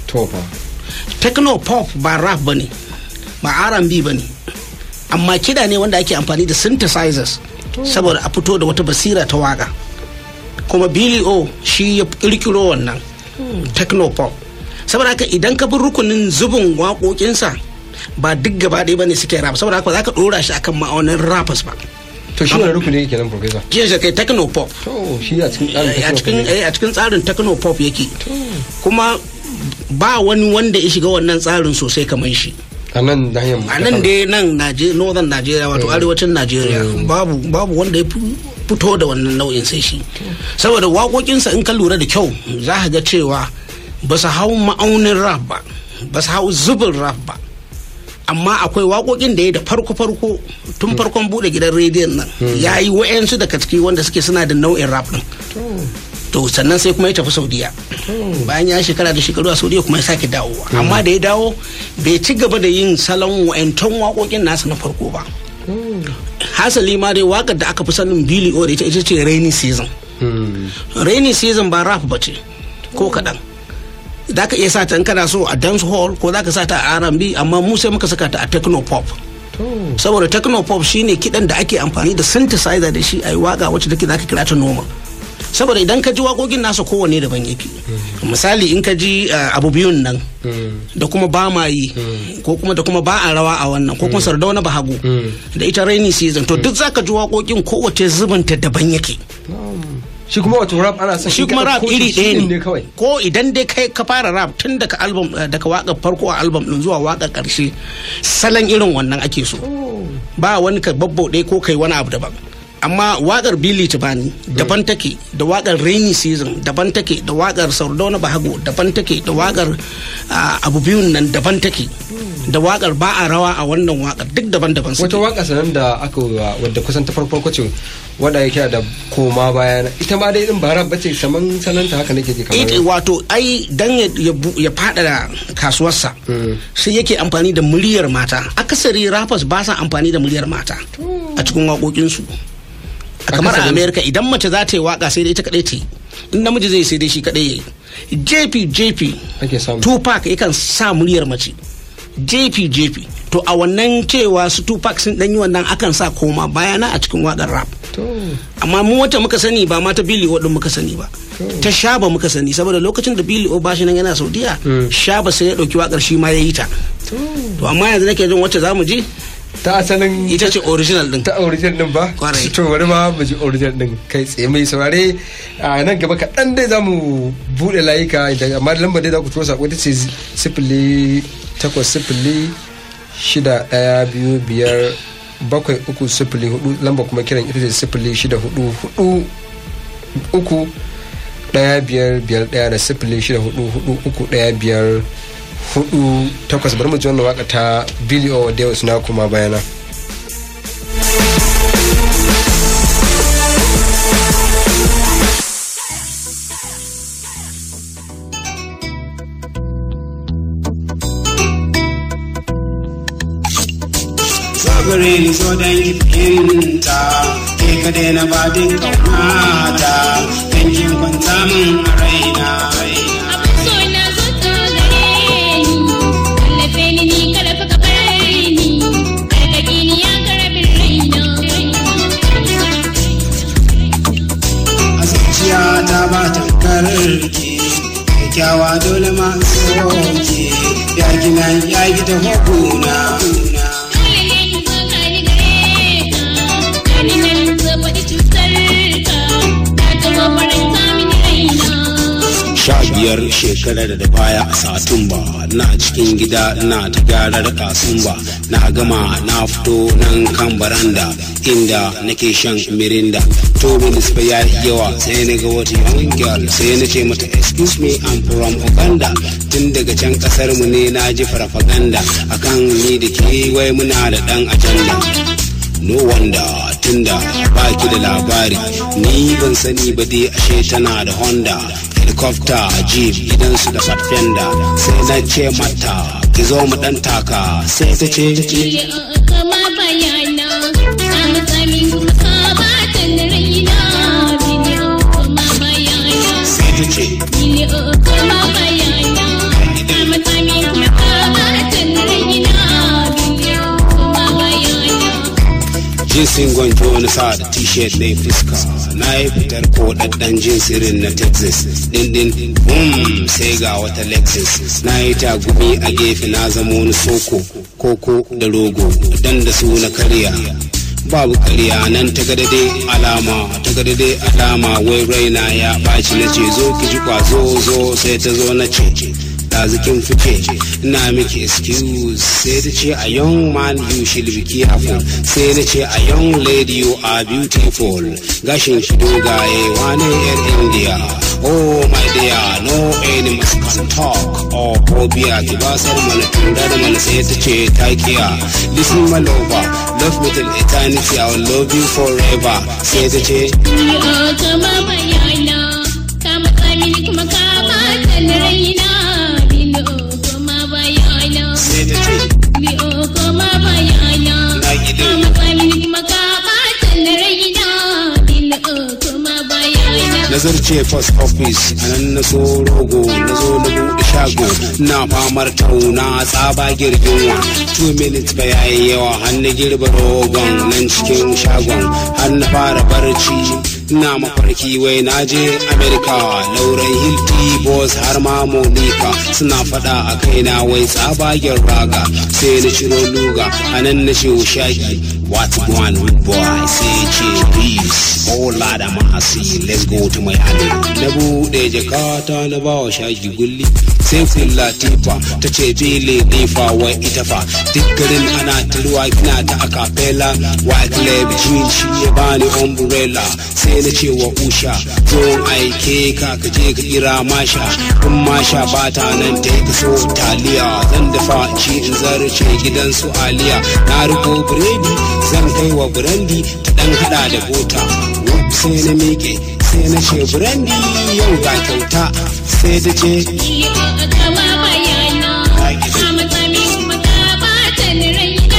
techno pop ba rap bane ba R&B bane amma kiɗa ne wanda ake amfani da synthesizers saboda a fito da wata basira ta waka kuma Billy O shi ya kirkiro wannan techno pop saboda haka idan ka bi rukunin zubin waƙoƙinsa ba duk gaba ɗaya bane suke rap saboda haka za ka ɗora shi akan ma'aunin rappers ba to shi ne rukuni yake nan professor shi kai techno pop to shi a cikin tsarin techno pop yake kuma ba wani wanda ya shiga wannan tsarin sosai kamar shi a nan dai nan northern Nigeria wato arewacin Nigeria babu wanda ya fito da wannan nau'in sai shi saboda waƙoƙinsa in ka lura da kyau za ka ga cewa ba su hau ma'aunin rap ba su hau zubin rap ba amma akwai waƙoƙin da ya da farko tun farkon bude gidan rediyon nan ya yi wa'yansu daga ciki wanda suke suna da nau'in rap din to sannan sai kuma ya tafi Saudiya bayan ya shekara da shekaru a Saudiya kuma ya sake dawowa amma da ya dawo bai ci gaba da yin salon wa'yantan waƙoƙin nasa na farko ba hasali ma dai waƙar da aka fi sanin Billy O da ita ce Rainy Season ba rap ba ce ko kaɗan za ka iya sa ta in kana so a dance hall ko za ka sa ta a R&B amma mu sai muka saka ta a techno pop saboda techno pop shine kidan da ake amfani da synthesizer da shi a yi waka wacce take za ka kira ta normal saboda idan ka ji waƙoƙin nasa kowanne daban yake misali in ka ji abu biyun nan da kuma ba ma yi ko kuma da kuma ba a rawa a wannan ko kuma Sardauna Bahago da ita Rainy Season to duk za ka ji waƙoƙin kowace zubinta daban yake shi kuma wato rap ana son shi kuma rap iri ɗaya ne ko idan dai kai ka fara rap tun daga album daga waƙar farko a album din zuwa waƙar ƙarshe salon irin wannan ake so ba wani ka babbauɗe ko kai wani abu daban amma waƙar Billy Tibani daban take da waƙar Rainy Season daban take da waƙar Sardauna Bahago daban take da waƙar abu biyun nan daban take da waƙar ba a rawa a wannan waƙar duk daban-daban wata waƙa sanan da aka wadda kusan ta farko ce wadda yake da koma bayana ita ma dai din ba rap bace saman sananta haka nake ji kamar wato ai dan ya fada kasuwarsa sai yake amfani da muryar mata akasari rappers ba sa amfani da muryar mata a cikin waƙoƙinsu kamar a America idan mace za ta yi waka sai dai ita kadai ta yi in namiji zai sai dai shi kadai yayi JP Tupac yakan sa muryar mace JP to a wannan cewa su Tupac sun dan yi wannan akan sa koma bayana a cikin wakar rap amma mu wata muka sani ba ma ta Billy O din muka sani ba ta Shaba muka sani saboda lokacin da Billy O bashi nan yana Saudiya Shaba sai ya dauki wakar shi ma yayi ta to amma yanzu nake jin wacce zamu ji ta asalin ita ce original din ta original din ba to bari ma mu ji original din kai tsaye mai saurare a nan gaba kaɗan dai zamu bude layuka amma lambar dai za ku turo sako ita ce 0800-6125-7304 lamba kuma kiran ita ce 0644-315-1 da 0644-315-4 bari mu ji wannan waka ta Billy O da yau suna kuma bayana gare ni so dan ki fahimta ke ka daina ba din kaunata dan kin kwanta min a raina abin so na zo to gare ni kallafe ni kada fa ka bar ni gargadi ni ya karabin raina a zuciya ta ba tankar ki kyakkyawa dole ma soke ya gina ya gida hukuna Ni nan zo faɗi cutar ka ta taho 15 shekarar da baya a Satumba na cikin gida na ta gyarar kasumba na gama na fito nan kan baranda inda nake shan mirinda to minispa ya yawa sai na ga wata young girl sai na ce mata excuse me I'm from Uganda tun daga can kasar mu ne na ji farfaganda akan ni da ke wai muna da dan ajanda no wonder tunda baki da labari ni ban sani ba dai ashe tana da Honda helicopter jeep gidansu da fatfenda sai na ce mata ki zo mu dan taka sai ta ce kama bayana kama tsamin kuma ba ta raina bidiyo kama bayana sai ta ce bidiyo kama bayana kama tsamin kuma ba ta raina bidiyo kama bayana jinsin gwanjo na sa da t-shirt na fiska na yi fitar kodaddan jinsirin na Texas dindin sai ga wata Lexus na yi tagumi a gefe na zamo wani soko koko da rogo dan da su na karya babu karya nan ta gadade alama wai raina ya ɓaci na ce zo ki ji kwazo zo sai ta zo na ce zikin fice ina miki excuse sai ta ce a young man you should be careful sai na ce a young lady you are beautiful gashin ki dogaye wane yar India oh my dear no animals can talk oh phobia ki ba sar mana tura da mana sai ta ce ta kiya listen my lover love me till eternity I will love you forever sai ta ce kama bayana kama tsamin kuma kama ta raina sai ta ce kama bayana kama tsamin kuma kama ta raina kama bayana nazarce post office a nan na so rogo na zo na buɗe shago na famar tauna tsaba girginwa 2 minutes ba yayi yawa har na girba rogon nan cikin shagon har na fara barci ina mafarki wai na je America lauren hilti boss har ma Monica suna fada a kaina wai tsabagen raga sai na ciro luga anan na ce shaki what one boy sai ce peace oh lada mahasi let's go to Miami na bude jakata na bawa shaki gulli sai kulla tifa ta ce bele difa wai ita fa duk garin ana tarwa kina ta acapella white lab jean shi ya bani umbrella sai na ce wa usha zo aike ka je ka kira masha in masha ba ta nan ta yi so taliya zan dafa ci in zarce gidan su aliya na riko biredi zan kai wa birandi ta dan hada da bota sai na miƙe sai na ce birandi yau ga kyauta sai ta ce kama bayana kama tsamin kuma kama ta raina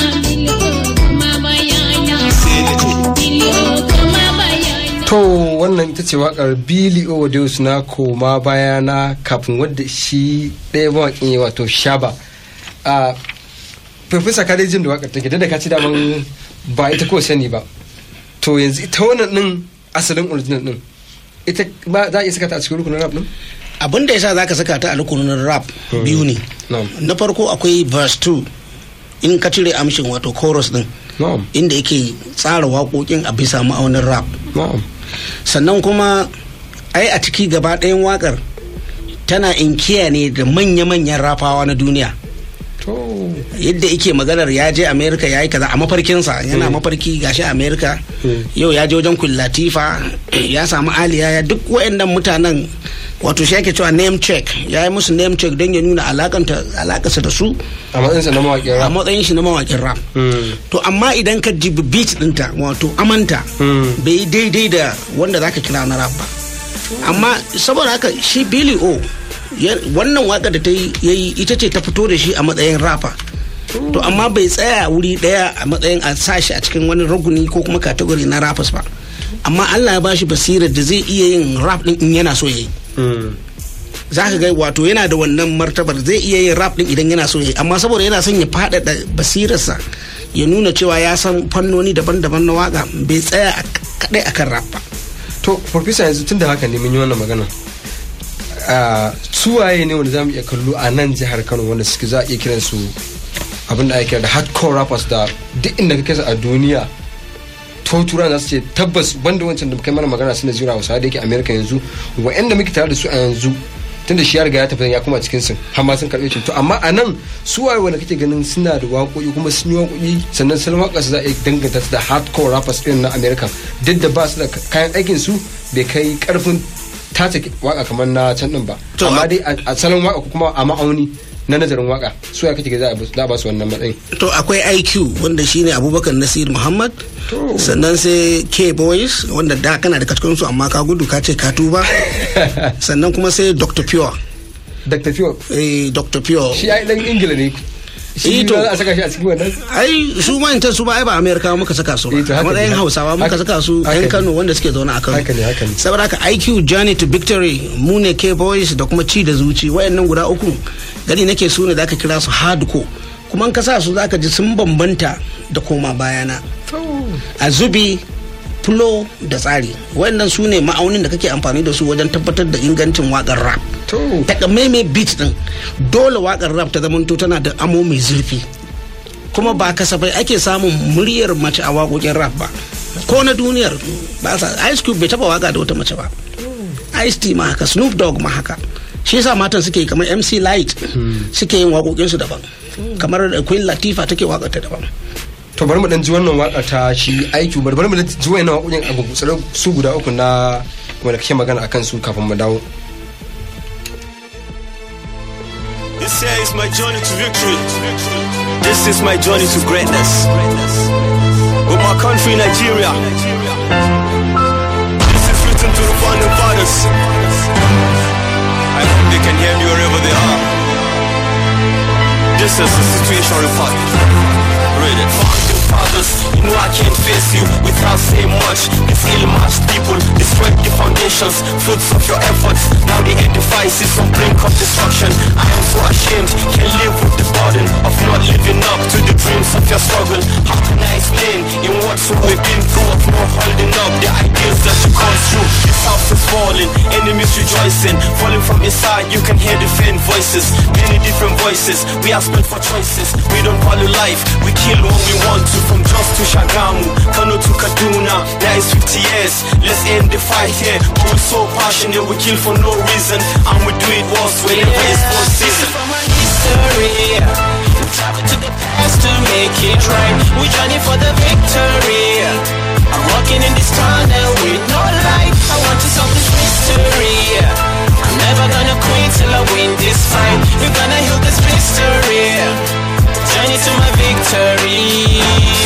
kama bayana sai ta ce kama bayana to wannan ita ce wakar Billy Odeus na koma bayana kafin wadda shi ɗaya mawaƙin yi wato Shaba a Professor Kadejin da wakar take da ka ci daman ba ita ko sani ba to yanzu ita wannan din asalin original din ita ba za a iya saka ta a cikin rukunin rap din abin da yasa zaka saka ta a rukunin rap biyu ne na farko akwai verse 2 in ka cire amshin wato chorus din inda yake tsara waƙoƙin a bisa ma'aunin rap sannan kuma ai a ciki gaba ɗayan waƙar tana inkiya ne da manya-manyan rafawa na duniya yadda yake maganar ya je America ya yi kaza a mafarkinsa yana mafarki gashi America yau ya je wajen Queen Latifah ya samu aliya ya duk wayannan mutanen wato shi ake cewa name check ya yi musu name check don ya nuna alakarsa da su a matsayin shi na mawaƙin rap to amma idan ka ji beat dinta wato amanta bai daidai da wanda zaka kira na rap ba amma saboda haka shi Billy O wannan waka da ta yi ita ce ta fito da shi a matsayin rapper to amma bai tsaya wuri daya a matsayin a sashi a cikin wani raguni ko kuma category na rappers ba amma Allah ya bashi basirar da zai iya yin rap din in yana so yayi za ka ga wato yana da wannan martabar zai iya yin rap din idan yana so yayi amma saboda yana son ya faɗaɗa basirarsa ya nuna cewa ya san fannoni daban-daban na waka bai tsaya kadai akan rap ba to professor yanzu tun da haka ne mun yi wannan magana suwaye ne wanda za mu iya kallo a nan jihar Kano wanda suke za a iya kiransu abin da ake kira da hardcore rappers da duk inda kake a duniya to turan za su ce tabbas banda wancan da kai mana magana suna jira Hausawa da yake America yanzu wa'anda muke tare da su a yanzu tunda shi ya riga ya tafi ya kuma cikin sun har ma sun karbe shi to amma a nan su waye wanda kake ganin suna da waƙoƙi kuma sun yi waƙoƙi sannan sun waƙa su za a danganta su da hardcore rappers irin na America duk da ba su da kayan aikin su bai kai karfin tace waka kamar na can din ba amma dai a salon waka kuma a ma'auni na nazarin waka su ya kake za a ba su wannan matsayin to akwai IQ wanda shine Abubakar Nasir Muhammad sannan sai K-Boys wanda da kana da katkon su amma ka gudu ka ce ka tuba sannan kuma sai Dr. Pure Dr. Pure shi ai dan Ingila ne shi to a saka shi a cikin wannan ai su ma intan su ba ai ba America muka saka su ba amma ɗayan Hausawa muka saka su ɗan Kano wanda suke zaune a Kano haka ne saboda haka IQ Journey to Victory mu ne K-Boys da kuma Ci da Zuci wayannan guda uku gani nake su ne zaka kira su hardcore kuma in ka sa su zaka ji sun bambanta da koma bayana a zubi flow da tsari wayannan su ne ma'aunin da kake amfani da su wajen tabbatar da ingancin waƙar rap takamaimai beat din dole waƙar rap ta zamanto tana da amo mai zurfi kuma ba kasafai ake samun muryar mace a waƙoƙin rap ba ko na duniyar ba sa Ice Cube bai taba waka da wata mace ba Ice-T ma haka Snoop Dogg ma haka shi yasa matan suke kamar MC Light suke yin waƙoƙinsu daban kamar Queen Latifah take waƙar ta daban to bari mu dan ji wannan waka ta shi IQ bari mu dan ji wannan waƙoƙin a gugutsare su guda uku na wanda kake magana akan su kafin mu dawo. This here is my journey to victory. This is my journey to greatness. With my country Nigeria. This is written to the founding fathers. I hope they can hear me wherever they are. This is the situation report. Read it. Founding fathers, you know I can't face you without saying much. These ill-matched people destroyed the foundations, fruits of your efforts. Now the end devices on brink of destruction. I am so ashamed, can't live with the burden of not living up to the dreams of your struggle. How can I explain in what so we've been through of not holding up the ideals that you come through? This house is falling, enemies rejoicing, falling from inside. You can hear the faint voices, many different voices. We are split for choices. We don't value life, we kill what we want to. From Jos to Shagamu, Kano to Kaduna, that is 50 years. Let's end the fight here. We're so passionate, we kill for no reason, and we do it once whenever it's for season. From our history, we travel to the past to make it right. We journey for the victory. I'm walking in this tunnel with no light. I want to solve this mystery. I'm never gonna quit till I win this fight. We're gonna heal this mystery. Journey to my victory.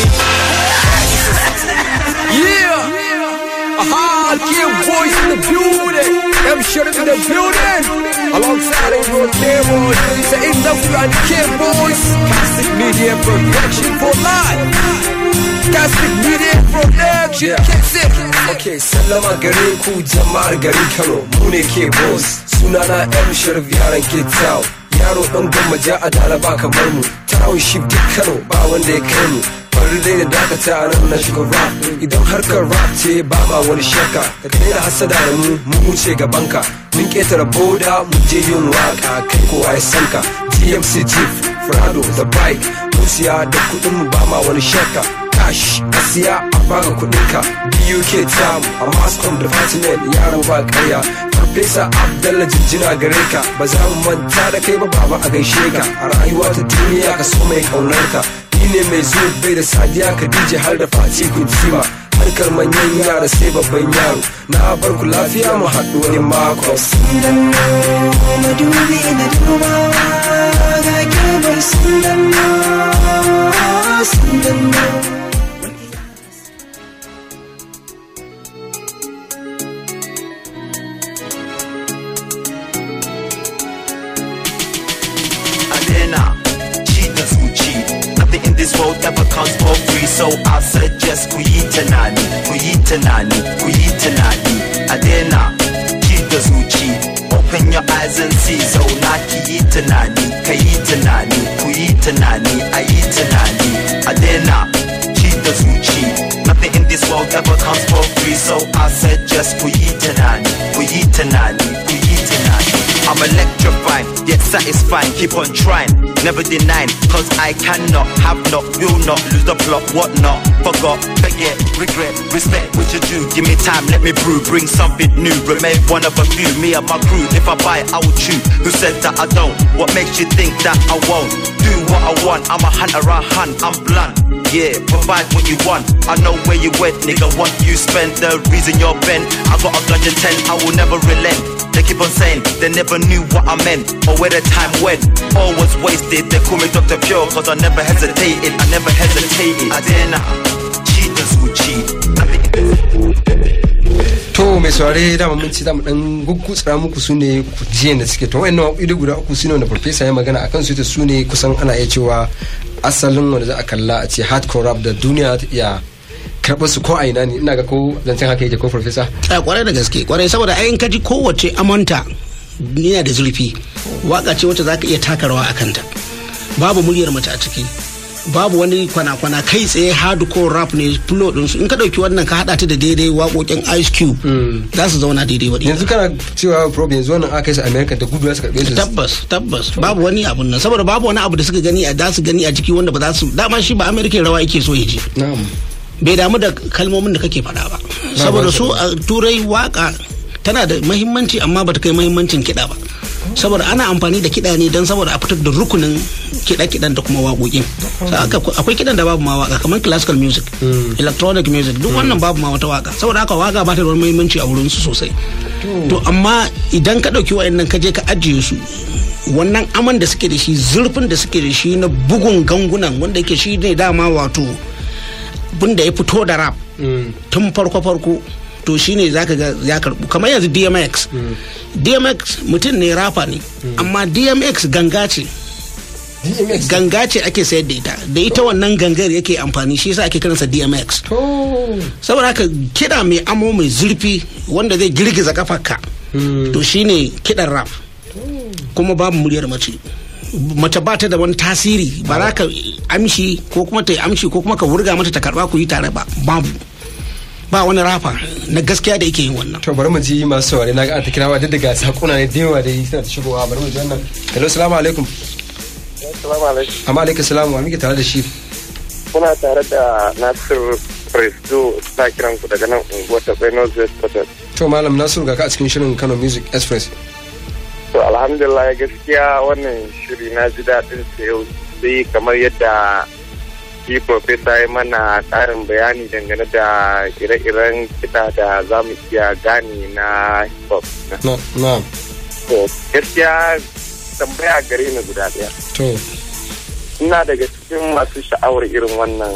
Yeah! Aha! K-Boys in the building! I'm shutting in the building! Alongside of your K-Boys, it's the NW and K-Boys. Classic Media Production for life! Classic Media Production! Yeah. Okay, sallama gare ku jama'ar gari Kano, mu ne K-Boys. Sunana M Sharif yaran K-Town. Yaro dan gama ja a dalaba kamar mu. Town ship duk Kano ba wanda ya kai mu. Bari dai da dakata nan na shiga rap. Idan harkar rap ce ba ma wani shakka. Ka daina hasada da mu wuce gabanka. Mun ketare boda mu je yin waka kai kowa ya sanka. DMC Jeep, Prado, The Bike. Mun siya da kudin mu ba ma wani shakka. Cash, ka siya a baka kudinka. BUK Town, a Mascom Department, yaro ba karya. Farfesa Abdalla jinjina gare ka. Ba za mu manta da kai ba baba a gaishe ka. A rayuwa ta duniya ka so mai kaunar ka. Ni ne mai zuwa bai da Sadiya Khadija har da Fati Kuntima. Harkar manyan yara sai babban yaro. Na bar ku lafiya mu haɗu wani mako. Madubi na dubawa ga K-Boys sun danno. Nothing in this world ever comes for free, so I suggest ku yi tunani, ku yi tunani, ku yi tunani. Adena, ki da zuci, open your eyes and see. Zauna ki yi tunani, ka yi tunani, ku yi tunani, a yi tunani. Adena, ki da zuci. Nothing in this world ever comes for free, so I suggest ku yi tunani, ku yi tunani, ku yi tunani. I'm electrified, yet satisfying, keep on trying, never denying, cause I cannot, have not, will not, lose the plot, what not, forgot, forget, regret, respect, what you do, give me time, let me brew, bring something new, remain one of a few, me and my crew, if I buy I will chew, who said that I don't, what makes you think that I won't, do what I want, I'm a hunter, I hunt, I'm blunt, yeah, provide what you want, I know where you went, nigga, what you spent, the reason you're bent, I got a gun to 10, I will never relent, they keep on saying, they never knew what I meant, or where the time went, all was wasted, they call me Dr. Pure, cause I never hesitated, I dare not, cheaters will cheat, to mai saurare dama mun ci zamu dan guggutsara muku su ne jiyan da suke to wayannan waƙoƙi guda uku su ne wanda professor ya magana akan su, su ne kusan ana iya cewa asalin wanda za a kalla a ce hardcore rap da duniya ta iya karɓar su ko a ina ne, ina ga ko zancen haka yake ko professor. Kwarai da gaske, kwarai, saboda ayin kaji kowace amanta yana da zurfi, waka ce wacce zaka iya taka rawa a kanta, babu muryar mace a ciki, babu wani kwana-kwana, kai tsaye hardcore rap ne flow din su. In ka dauki wannan ka hada ta da daidai waƙoƙin Ice Cube za su zauna daidai wadai. Yanzu kana cewa probe yanzu wannan aka yi su America da gudu su karbe su. Tabbas babu wani abun nan, saboda babu wani abu da suka gani da su gani a jiki wanda ba za su, dama shi ba American rawa yake so ya ji. Bai damu da kalmomin da kake faɗa ba, saboda su a turai waka tana da muhimmanci amma bata kai muhimmancin kiɗa ba, saboda ana amfani da kiɗa ne don saboda a fitar da rukunin kiɗa-kiɗan da kuma waƙoƙin. Akwai kiɗan da babu ma waka kamar classical music, electronic music, duk wannan babu ma wata waka, saboda haka waka ba ta da wani muhimmanci a wurin su sosai. To amma idan ka ɗauki wa'annan ka je ka ajiye su, wannan aman da suke da shi, zurfin da suke da shi na bugun gangunan wanda yake shi ne dama wato bunda ya fito da rap tun farko to shine zaka ga ya karbu, kamar yanzu DMX. DMX mutum ne rafa ne, amma DMX ganga ce, ganga ce ake sayar da ita wannan gangar yake amfani, shi yasa ake kiransa DMX. Saboda haka kiɗa mai amo mai zurfi wanda zai girgiza kafarka to shine kiɗan rap, kuma babu muryar mace ba ta da wani tasiri, ba za ka amshi ko kuma ta yi amshi ko kuma ka wurga mata ta karba ku yi tare ba, babu ba wani rafa na gaskiya da yake yin wannan. To bari mu ji masu saurare, na ga an ta kirawa duk daga sakuna ne da yawa da suna ta shigowa, bari mu ji wannan. Hello, assalamu alaikum. Assalamu alaikum. Amma alaikum salam, wa muke tare da shi? Kuna tare da Nasir Presdo, ta kiran ku daga nan unguwar ta Beno West Hotel. To malam Nasiru ga ka a cikin shirin Kano Music Express. To alhamdulillah, gaskiya wannan shiri na ji daɗin sa yau, sai kamar yadda shi profesa ya mana ƙarin bayani dangane da ire-iren kiɗa da za mu iya gane na hip hop. Na. To gaskiya tambaya gare ni guda ɗaya. To. Ina daga cikin masu sha'awar irin wannan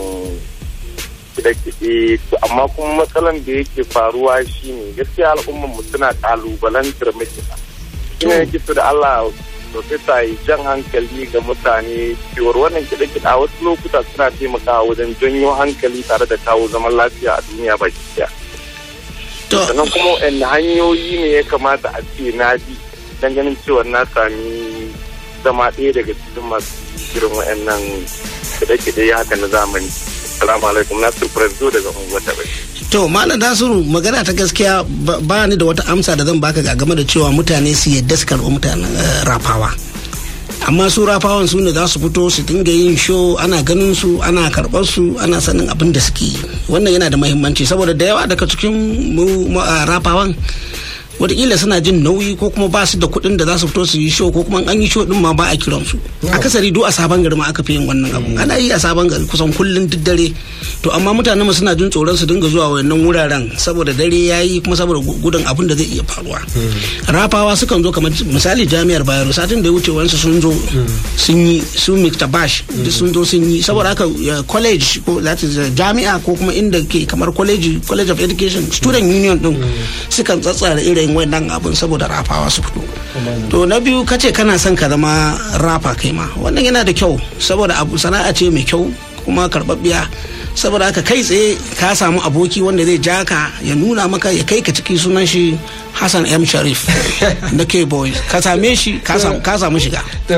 kiɗe-kiɗe, amma kuma matsalan da yake faruwa shine gaskiya al'ummar mu suna ƙalubalantar makiɗa. Ina yake su da Allah profesa yi jan hankali ga mutane cewar wannan kiɗe-kiɗa wasu lokuta suna taimakawa wajen janyo hankali tare da kawo zaman lafiya a duniya baki ɗaya. Sannan kuma wa'anne hanyoyi ne ya kamata a ce na bi don ganin cewa na sami zama ɗaya daga cikin masu irin wa'annan kiɗe-kiɗe haka na zamani. Assalamu alaikum, Nasir Presdo daga unguwar Tabai. To Malam Nasiru, magana ta gaskiya ba ni da wata amsa da zan baka ga game da cewa mutane su yadda su karɓi mutanen rafawa. Amma su rafawan su ne za su fito su dinga yin show, ana ganin su, ana karɓar su, ana sanin abin da suke yi. Wannan yana da muhimmanci saboda da yawa daga cikin rafawan wataƙila suna jin nauyi ko kuma ba su da kuɗin da za su fito su yi show, ko kuma an yi show din ma ba a kiran su. Akasari duk a sabon gari ma aka fi yin wannan abu, ana yi a sabon gari kusan kullun duk dare. To amma mutanen mu suna jin tsoron su dinga zuwa wannan wuraren saboda dare yayi, kuma saboda gudun abin da zai iya faruwa. Rafawa sukan zo kamar misali Jami'ar Bayero, satin da ya wuce wansu sun zo sun yi, su Mr. Bash duk sun zo sun yi, saboda haka college ko that is jami'a ko kuma inda ke kamar college of education student union din sukan tsatsara irin wannan abun saboda rafawa su fito. To na biyu kace kana son ka zama rafa kai ma, wannan yana da kyau saboda abu sana'a ce mai kyau kuma karbabbiya, saboda haka kai tsaye ka samu aboki wanda zai ja ka ya nuna maka ya kai ka ciki, sunan shi Hassan M Sharif na K-Boys, ka same shi ka samu shiga.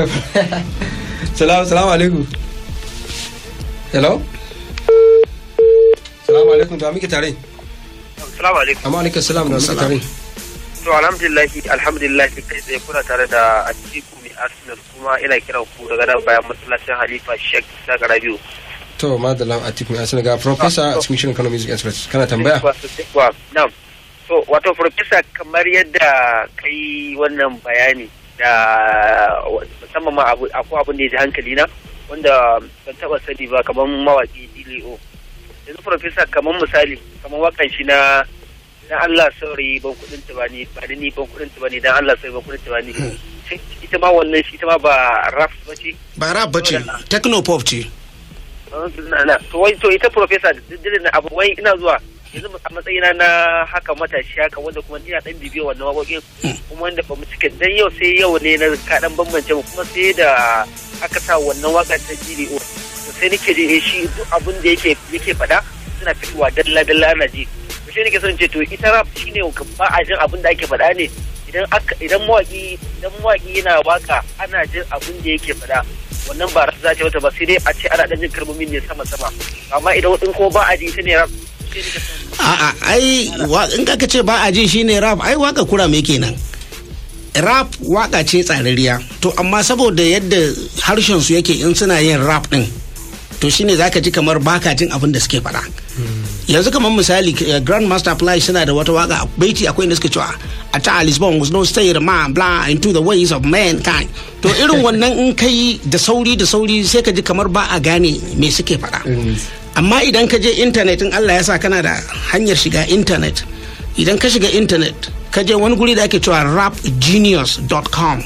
Salamu alaikum. Hello. Salamu alaikum, da muke tare. Salamu alaikum. Amma alaikum salam, da muke tare. To alhamdulillah kai tsaye kuna tare da Atiku mai Arsenal kuma ina kiran ku daga nan bayan masallacin Halifa Sheikh Saka Rabiu. To madalam Atiku mai Arsenal ga professor a cikin shirin Kano Music Express kana tambaya? Na'am. To wato professor kamar yadda kai wannan bayani da musamman ma akwai abin da ya ji hankali na wanda ban taba sani ba kamar mawaki Dileo. Yanzu professor kamar misali kamar wakan shi na Allah saurayi ban kudin tubani ba ni ban kudin tubani dan Allah saurayi ban kudin tubani ita ma wannan shi ita ma ba rap bace ba rap bace techno pop ce to wai to ita professor diddin abu wai ina zuwa yanzu a matsayina na haka matashi haka wanda kuma ina dan bibiyo wannan wakokin kuma wanda ba mu cike dan yau sai yau ne na ka dan bambance mu kuma sai da aka sa wannan waka ta Dileo sai nake ji shi duk abin da yake faɗa suna fitowa dalla na ji shi ne ke son ce to ita rap shine ba a jin abin da ake faɗa ne idan mawaki yana waka ana jin abin da yake faɗa wannan ba rap za ta wata ba sai dai a ce ana dan jin kalmomin ne sama amma idan wadin ko ba a ji ita ne rap a'a ai in ka ce ba a ji shine rap ai waka kura me kenan rap waka ce tsararriya to amma saboda yadda harshen su yake in suna yin rap din to shine zaka ji kamar baka jin abin da suke faɗa yanzu kamar misali Grandmaster Fly suna da wata waka baiti akwai inda suke cewa a ta Lisbon was no stay the man blah into the ways of mankind to irin wannan in kai da sauri sai ka ji kamar ba a gane me suke faɗa amma idan ka je internet in Allah ya sa kana da hanyar shiga internet idan ka shiga internet ka je wani guri da ake cewa rapgenius.com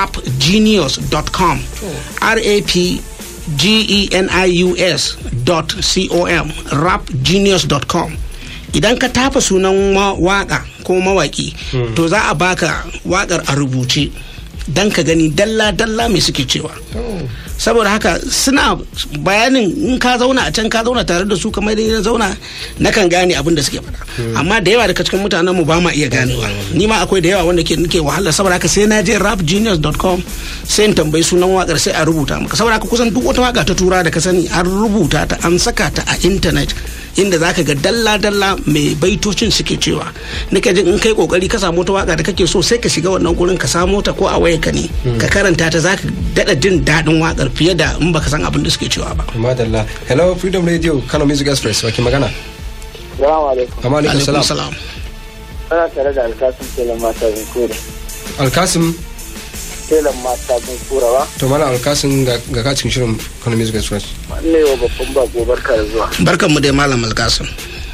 rapgenius.com rapgenius.com idan ka tafa sunan waka ko mawaki to za a baka wakar a rubuce dan ka gani dalla mai suke cewa saboda haka suna bayanin in ka zauna a can ka zauna tare da su kamar da zauna nakan gane abin da suke faɗa amma da yawa daga cikin mutanen mu ba ma iya ganewa ni ma akwai da yawa wanda nake wahala saboda haka sai na je rapgenius.com sai in tambayi sunan wakar sai a rubuta maka saboda haka kusan duk wata waka ta tura da ka sani an rubuta ta an saka ta a internet inda zaka ga dalla mai baitocin suke cewa nika jin in kai kokari ka samu wata waka da kake so sai ka shiga wannan gurin ka samu ta ko a wayarka ne ka karanta ta zaka dada jin dadin wakar fiye da in baka san abin da suke cewa ba. Madalla. Hello Freedom Radio Kano Music Express wake magana. Assalamu alaikum. Wa alaikum salam. Ana tare da Alkasim Telan Mata Bunkura. Alkasim Telan Mata Bunkura ba. To mana Alkasim ga ka cikin shirin Kano Music Express. Ne wa babban bako barka da zuwa. Barkan mu dai malam Alkasim.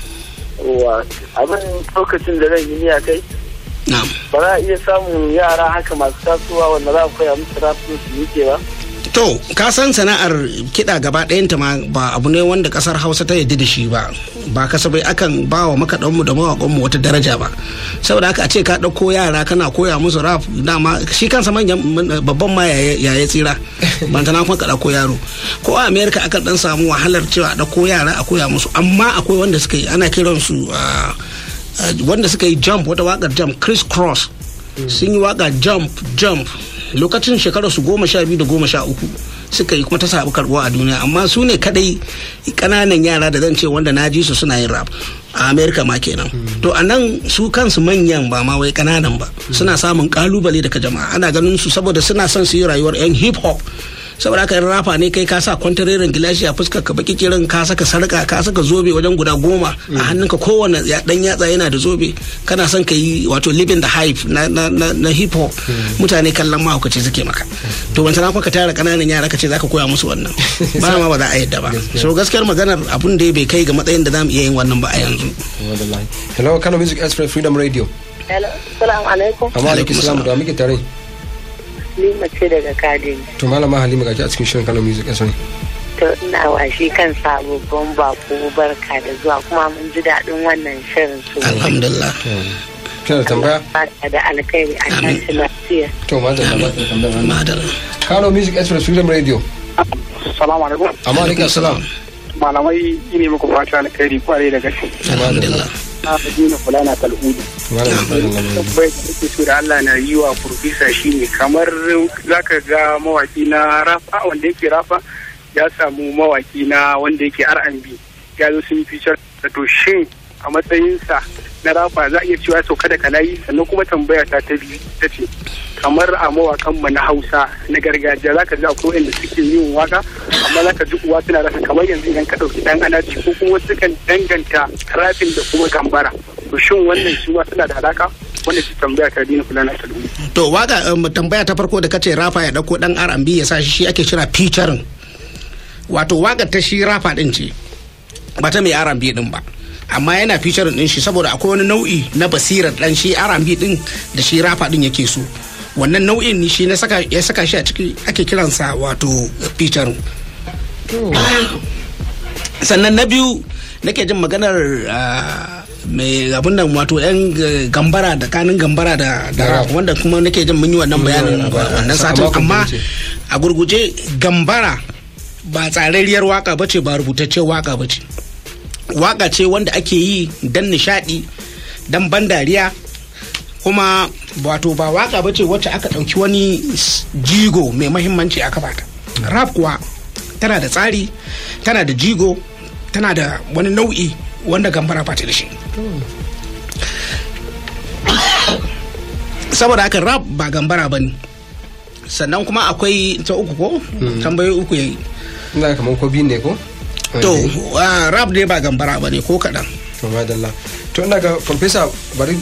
Wa abin lokacin da zan yi niyya kai. Na'am. Ba za a iya samun yara haka masu tasowa wanda za ku koya musu rap su yake ba. To, ka san sana'ar kiɗa gaba ɗayanta ma ba abu ne wanda ƙasar Hausa ta yadda da shi ba kasabai akan ba wa makaɗanmu da mawaƙanmu wata daraja ba saboda haka a ce ka ɗauko yara kana koya musu rap dama shi kansa manyan babban ma ya tsira ban tana kuma ka ɗauko yaro ko a America akan ɗan samu wahalar cewa a ɗauko yara a koya musu amma akwai wanda suka yi ana kiransu wanda suka yi jump wata waƙar jump Chris Cross sun yi waƙa jump lokacin shekarar su 12 da 13 suka yi kuma ta sabu karbuwa a duniya amma su ne kadai kananan yara da zan ce wanda na ji su suna yin rap a America ma kenan to a nan su kansu manyan ba ma wai kananan ba suna samun kalubale daga jama'a ana ganin su saboda suna son su yi rayuwar yan hip hop saboda haka yin rafa ne kai ka sa kwantarerin gilashi a fuskar ka baki kirin ka saka sarka ka saka zobe wajen guda 10 a hannunka kowane dan yatsa yana da zobe kana son ka yi wato living the hype na hip hop mutane kallon mahaukaci suke maka to wancan na ka tara kananan yara ka ce zaka koya musu wannan ba ma ba za a yadda ba so gaskiyar maganar abun da bai kai ga matsayin da zamu iya yin wannan ba a yanzu. Hello Kano Music Express Freedom Radio. Hello assalamu alaikum. Wa alaikum assalam da muke tare. Halima ce daga Kadin. To malama Halima ga ki a cikin shirin Kano Music Express. To ina washi kan sababbin bako barka da zuwa kuma mun ji daɗin wannan shirin su. Alhamdulillah. Kana tambaya? Barka da alkhairi a tashi lafiya. To madalla. Kano Music Express Freedom Radio. Assalamu alaikum. Amma alaikum assalam. Malamai ne muku fata alkhairi kware da gaske. Alhamdulillah. Madina Fulana Kalhudu. Bai da so da Allah na yi wa professor shine kamar zaka ga mawaki na rafa wanda yake rafa ya samu mawaki na wanda yake R&B ya zo sun feature da to shin a matsayinsa na rafa za a iya cewa sauka da kalayi. Sannan kuma tambaya ta biyu ta ce kamar a mawakan mu na Hausa na gargajiya zaka ji akwai wanda suke yin waka amma zaka ji uwa suna rasa kamar yanzu idan ka dauki dan anaci ko kuma wasu kan danganta rafin da kuma gambara. To shin wannan shi ma suna da alaka? Wannan shi tambaya ta dina fulana ta dubu. To waka tambaya ta farko da kace rafa ya dauko dan R&B ya sa shi ake kira featuring. Wato waka ta shi rafa din ce ba ta mai R&B din ba. Amma yana featuring din shi saboda akwai wani nau'i na basirar dan shi R&B din da shi rafa din yake so. Wannan nau'in ni shi ya saka shi a ciki ake kiransa wato featuring. Sannan na biyu nake jin maganar mai abin nan wato yan gambara da kanin gambara da wanda kuma nake jin mun yi wannan bayanin wannan satin. Amma a gurguje gambara ba tsararriyar waka bace ba rubutaccen waka bace. Waka ce wanda ake yi dan nishadi dan ban dariya kuma wato ba waka bace wacce aka dauki wani jigo mai mahimmanci aka bata. Rap kuwa tana da tsari, tana da jigo, tana da wani nau'i wanda gambara ba ta da shi. Saboda haka rap ba gambara bane. Sannan kuma akwai ta uku ko? Tambayoyi uku yayi. Ina kamar ko biyu ne ko? To rap dai ba gambara bane ko kadan. To madalla. To ina ga professor bari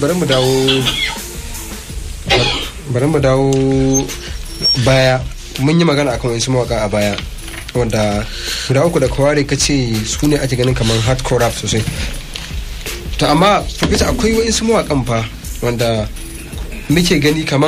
mu dawo baya. Mun yi magana akan wasu mawaka a baya wanda guda uku da kaware ka ce su ne ake ganin kamar hardcore rap sosai. To amma professor akwai wasu mawakan fa wanda muke gani kamar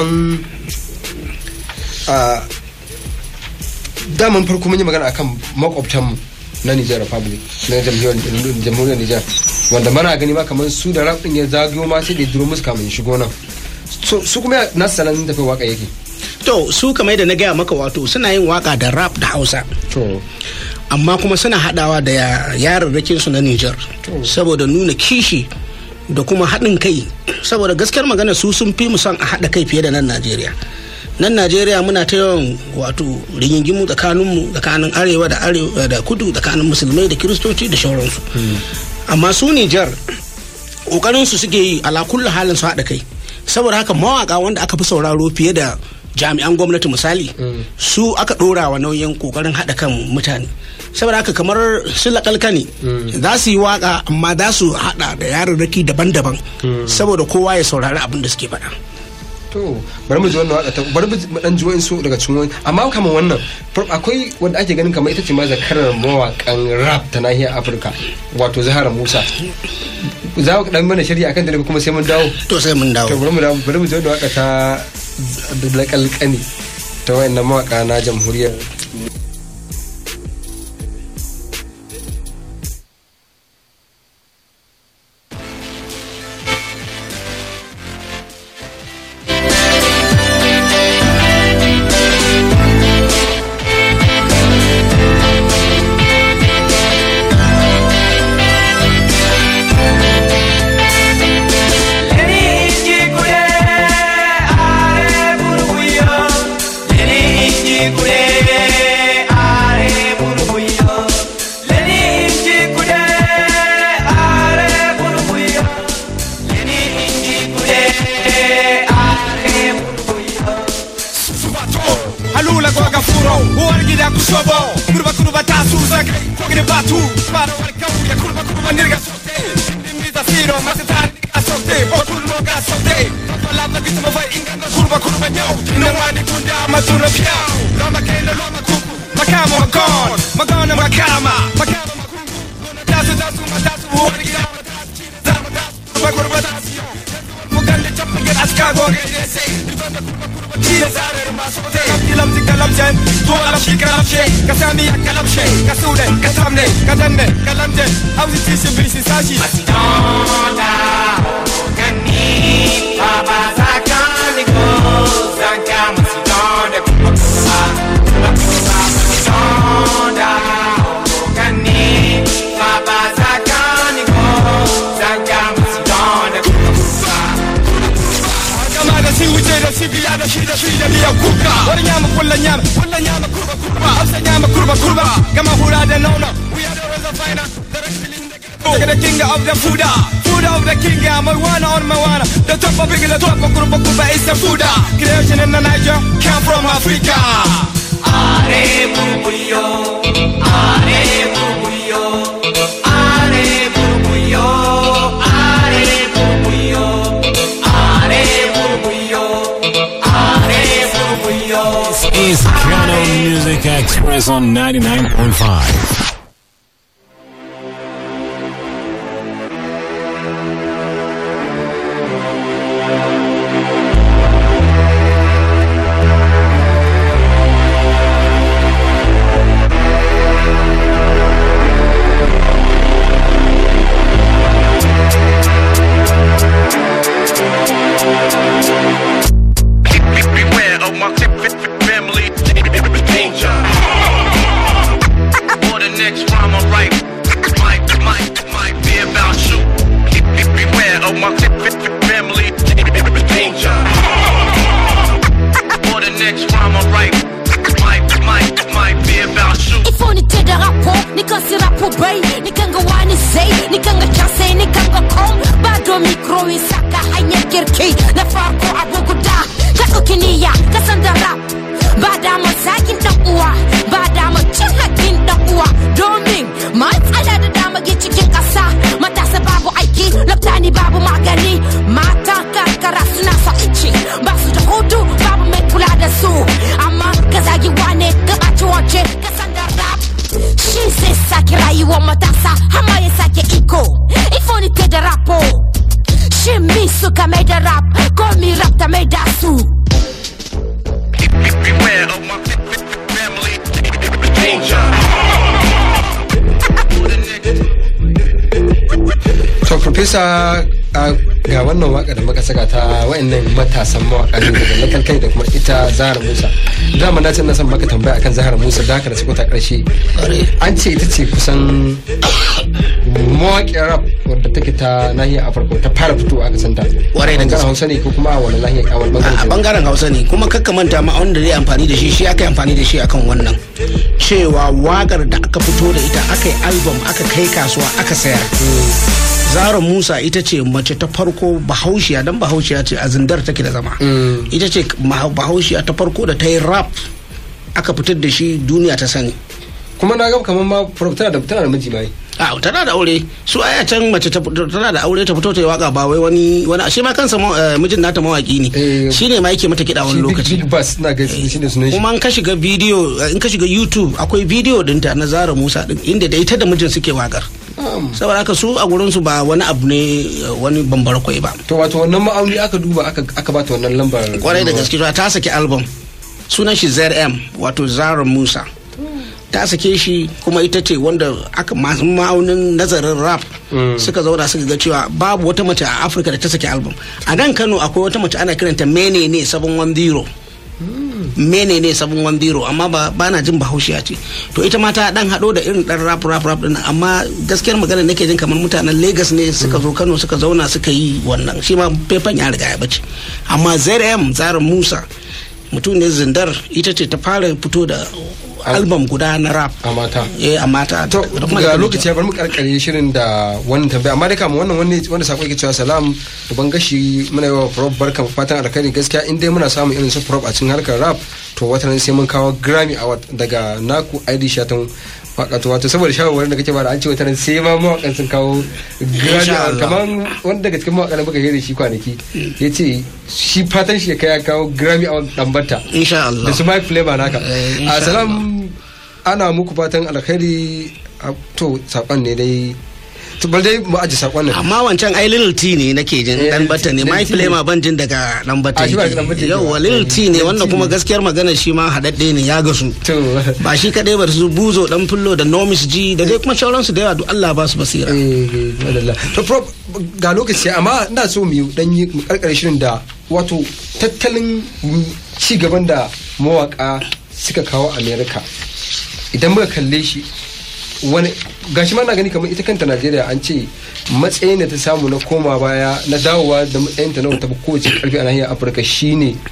daman farko mun yi magana akan makwabtanmu na Niger Republic na jamhuriyar Niger wanda mana gani ma kamar su da rap din ya zagayo ma sai da duro musu kamun shigo nan. Su kuma na salon tafi waka yake. To su kamar da na gaya maka wato suna yin waka da rap da Hausa. To amma kuma suna hadawa da yararrakin su na Niger saboda nuna kishi da kuma haɗin kai saboda gaskiyar magana su sun fi mu son a haɗa kai fiye da nan Najeriya. Nan Najeriya muna ta yawan wato rigingimu tsakanin arewa da kudu tsakanin musulmai da kiristoci da shauransu. Amma su Niger kokarin su suke yi ala kullu halin su haɗa kai saboda haka mawaka wanda aka fi sauraro fiye da jami'an gwamnati misali su aka ɗora wa nauyin kokarin haɗa kan mutane saboda haka kamar su lakalkani za su yi waka amma za su haɗa da yarurraki daban-daban saboda kowa ya saurari abin da suke faɗa. To bari mu ji wannan waka bari mu dan ji su daga cikin wani amma kamar wannan akwai wanda ake ganin kamar ita ce ma zakarar mawakan rap ta nahiyar Afirka wato Zahara Musa. Za ku dan mana shari'a akan da kuma sai mun dawo. To sai mun dawo. To bari mu ji wannan waka ta lakalkani ta wayannan mawaka na jamhuriyar the king of the Fuda. Buddha of the king, yeah, marijuana on marijuana. The top of big, the top of Kuruba Kuba is the Buddha. Creation in the Niger, came from Africa. Are bubuyo, are bubuyo, are bubuyo, are bubuyo, are bubuyo, are bubuyo. This is Kano Music Express on 99.5. Beware of my family danger. Or the next rhyme I write might be about you. Beware of my family danger. Or the next rhyme I write might be about you. If only to the rapport, ni kan si rapport bay, ni kan ga wani sai, ni kan ga chance, ni kan ga kom, ba do micro in saka hanyar girki, na farko abu guda, ka ɗauki niyya, ka san da rap, ba da mu sakin ɗan uwa, ba da mu cin hakkin ɗan uwa, domin matsala da dama ke cikin ƙasa, matasa babu aiki, laftani babu magani, mata karkara suna sa ice, ba su da hudu, babu mai kula da su, amma ka zagi wane, ka ɓaci wace, ka san da rap, shi zai sake rayuwar matasa, hama ya sake iko, ifo ni te da rapo, shi mi suka mai da rap, ko mi rap ta mai da su. Beware of my family danger. To Professor ga wannan waka da muka saka ta wayannan matasan mawaka ne daga lakal kai da kuma ita Zahra Musa. Dama na ce na san maka tambaya akan Zahra Musa da haka da suka ta karshe. An ce ita ce kusan mawaƙiyar rap wadda take ta nahiyar Afirka ta fara fitowa aka santa. Warai da gaske. Hausa ne ko kuma a wani nahiyar a wani bangaren? A bangaren Hausa ne kuma kakka manta ma wanda zai amfani da shi aka yi amfani da shi akan wannan. Cewa wakar da aka fito da ita aka yi album aka kai kasuwa aka sayar. Zahra Musa ita ce mace ta farko bahaushiya dan bahaushiya ce a Zindar take da zama. Ita ce bahaushiya ta farko da ta yi rap aka fitar da shi duniya ta sani. Kuma na ga kamar ma tana da miji mai. A tana da aure su aya can mace tana da aure ta fito ta yi waka ba wai wani ashe ma kansa mijin nata mawaki ne shine ma yake mata kiɗa wani lokaci. Big Bass na ga shine sunan shi. Kuma in ka shiga YouTube akwai bidiyo dinta na Zahra Musa din inda da ita da mijin suke wakar. Saboda haka su a gurin su ba wani abu ne wani bambar kwai ba. To wato wannan ma'auni aka duba aka bata wannan lambar. Kwarai da gaske ta saki album sunan shi ZM wato Zahra Musa. Ta sake shi kuma ita ce wanda aka masu ma'aunin nazarin rap suka zauna suka ga cewa babu wata mace a Afirka da ta sake album. A nan Kano akwai wata mace ana kiranta Menene 710. Menene 710 amma ba na jin bahaushiya ce. To ita ma ta dan hado da irin dan rap din amma gaskiyar magana nake jin kamar mutanen Lagos ne suka zo Kano suka zauna suka yi wannan shi ma fefan ya riga ya bace. Amma ZM Zahra Musa mutum ne Zindar ita ce ta fara fito da album guda na rap a mata a mata. To ga lokaci ya bar mu karkare shirin da wannan tambaya amma dai kamar wanda sako yake cewa salam uban gashi muna yawa prof barkan fatan alkhairi gaskiya in dai muna samun irin su prof a cikin harkar rap to wata sai mun kawo Grammy award daga naku ID Shatan wato saboda shawarwarin da kake bada an ce wata sai ma mawakan sun kawo Grammy award kamar wanda daga cikin mawakan muka hira shi kwanaki yace shi fatan shi ya kai ya kawo Grammy award dan batta insha Allah da su Mike Flavor naka salam ana muku fatan alkhairi to sakon ne dai to bal dai mu aji sakon nan amma wancan ai Little T ne nake jin dan bata ne my flame ban jin daga dan bata yawa Little T ne wanda kuma gaskiyar magana shi ma hadadde ne ya gasu ba shi kadai ba su buzo dan fullo da Nomis G da dai kuma sauran su da yawa duk Allah ba su basira to prof ga lokaci amma ina so mu dan yi mu karkare shirin da wato tattalin ci gaban da mawaka suka kawo America idan muka kalle shi wani gashi ma na gani kamar ita kanta Najeriya an ce matsayin da ta samu na koma baya na dawowa da matsayin ta na wata kowace karfi a nahiyar Afirka shine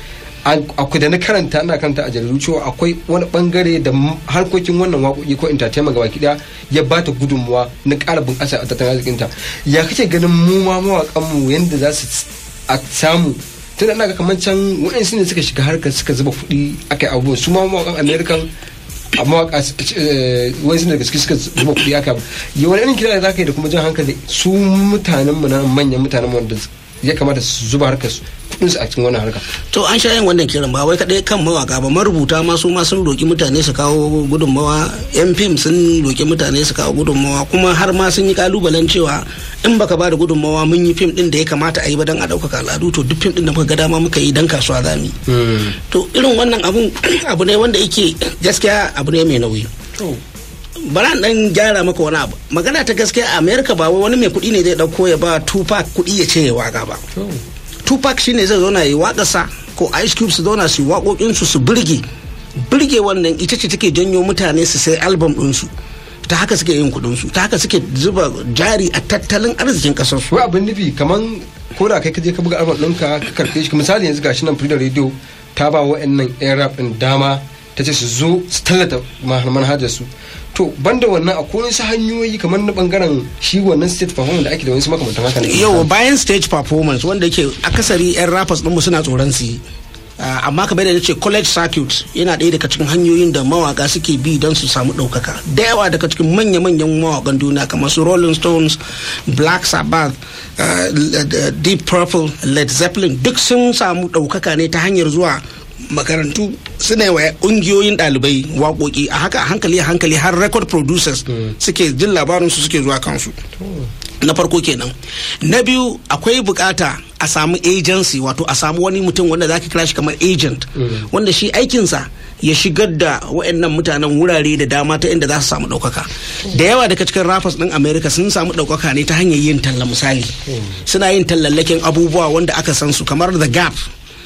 akwai da na karanta ana karanta a jaridu cewa akwai wani bangare da harkokin wannan waƙoƙi ko entertainment gaba kiɗa ya ba ta gudunmuwa na ƙara bunƙasa a tattalin arzikinta. Ya kake ganin mu ma mawaƙan mu yanda za su samu tun da ga kamar can waɗansu ne suka shiga harkar suka zuba kuɗi aka yi abubuwan su ma mawaƙan American a mawaƙa wani sun da gaske suka zuba kuɗi aka yi wani irin kira da za ka yi da kuma jan hankali su mutanen mu na manyan mutanen mu wanda ya kamata su zuba harkar kudinsu a cikin wannan harka. To an sha yin wannan kiran ba wai kadai kan mawaka ba, marubuta ma su ma sun roki mutane su kawo gudunmawa, yan fim sun roki mutane su kawo gudunmawa, kuma har ma sun yi kalubalen cewa in baka ba da gudunmawa mun yi fim din da ya kamata a yi ba dan a ɗaukaka al'adu, to duk fim din da muka ga dama muka yi dan kasuwa zami. To irin wannan abu ne wanda yake gaskiya abu ne mai nauyi. Bara dan gyara maka wani abu, magana ta gaskiya a America ba wani mai kuɗi ne zai dauko ya ba Tupac kuɗi ya ce ya waka ba. Tupac shine zai zauna ya waka sa, ko Ice Cube su zauna su waƙoƙin su birge wannan ita ce take janyo mutane su sai album din su, ta haka suke yin kuɗin su, ta haka suke zuba jari a tattalin arzikin ƙasar su. Wai abin nufi kaman ko da kai ka je ka buga album ɗinka ka karɓe shi, misali yanzu gashi nan Freedom Radio ta ba wa'annan yan rap ɗin dama ta ce su zo su tallata manhajar su. To banda wannan akwai wasu hanyoyi kamar na bangaren shi wannan stage performance da ake da wasu makamantan haka ne. Yau bayan stage performance wanda yake akasari yan rappers ɗinmu suna tsoron su yi, amma kamar da ce college circuit yana ɗaya daga cikin hanyoyin da mawaka suke bi don su samu ɗaukaka. Da yawa daga cikin manya-manyan mawakan duniya kamar su Rolling Stones, Black Sabbath, Deep Purple, Led Zeppelin duk sun samu ɗaukaka ne ta hanyar zuwa makarantu suna wa ƙungiyoyin ɗalibai waƙoƙi, a haka hankali har record producers suke jin labarin su suke zuwa kansu. Na farko kenan. Na biyu akwai bukata a samu agency, wato a samu wani mutum wanda zaka kira shi kamar agent, wanda shi aikinsa ya shigar da waɗannan mutanen wurare da dama ta inda za su samu ɗaukaka. Da yawa daga cikin rappers ɗin America sun samu ɗaukaka ne ta hanyar yin talla. Misali suna yin tallallakin abubuwa wanda aka san su kamar The Gap,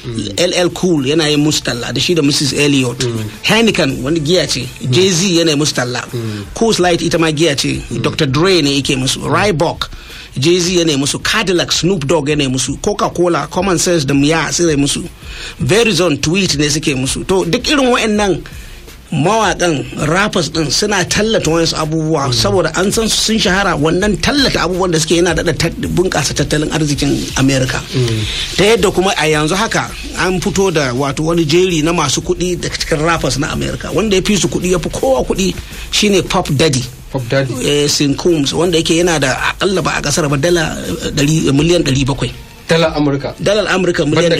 LL Cool yana yin musu talla da shi da Mrs. Elliot. Heineken wani giya ce, Jay-Z yana musu talla, Coors Light ita ma giya ce, Dr. Dre ne yake musu, Reebok Jay-Z yana musu, Cadillac Snoop Dogg yana musu, Coca-Cola Common Sense da Miya suna musu, Verizon Tweet ne suke musu. To duk irin waɗannan mawaƙan rappers din suna tallata wasu abubuwa saboda an san sun shahara. Wannan tallata abubuwan da suke yana da bunƙasa tattalin arzikin America, ta yadda kuma a yanzu haka an fito da wato wani jeri na masu kuɗi da cikin rappers na America. Wanda ya fi su kuɗi, ya fi kowa kuɗi shine Puff Daddy. Sin Combs, wanda yake yana da akalla ba a kasar ba dala miliyan 700. Dalar Amurka miliyan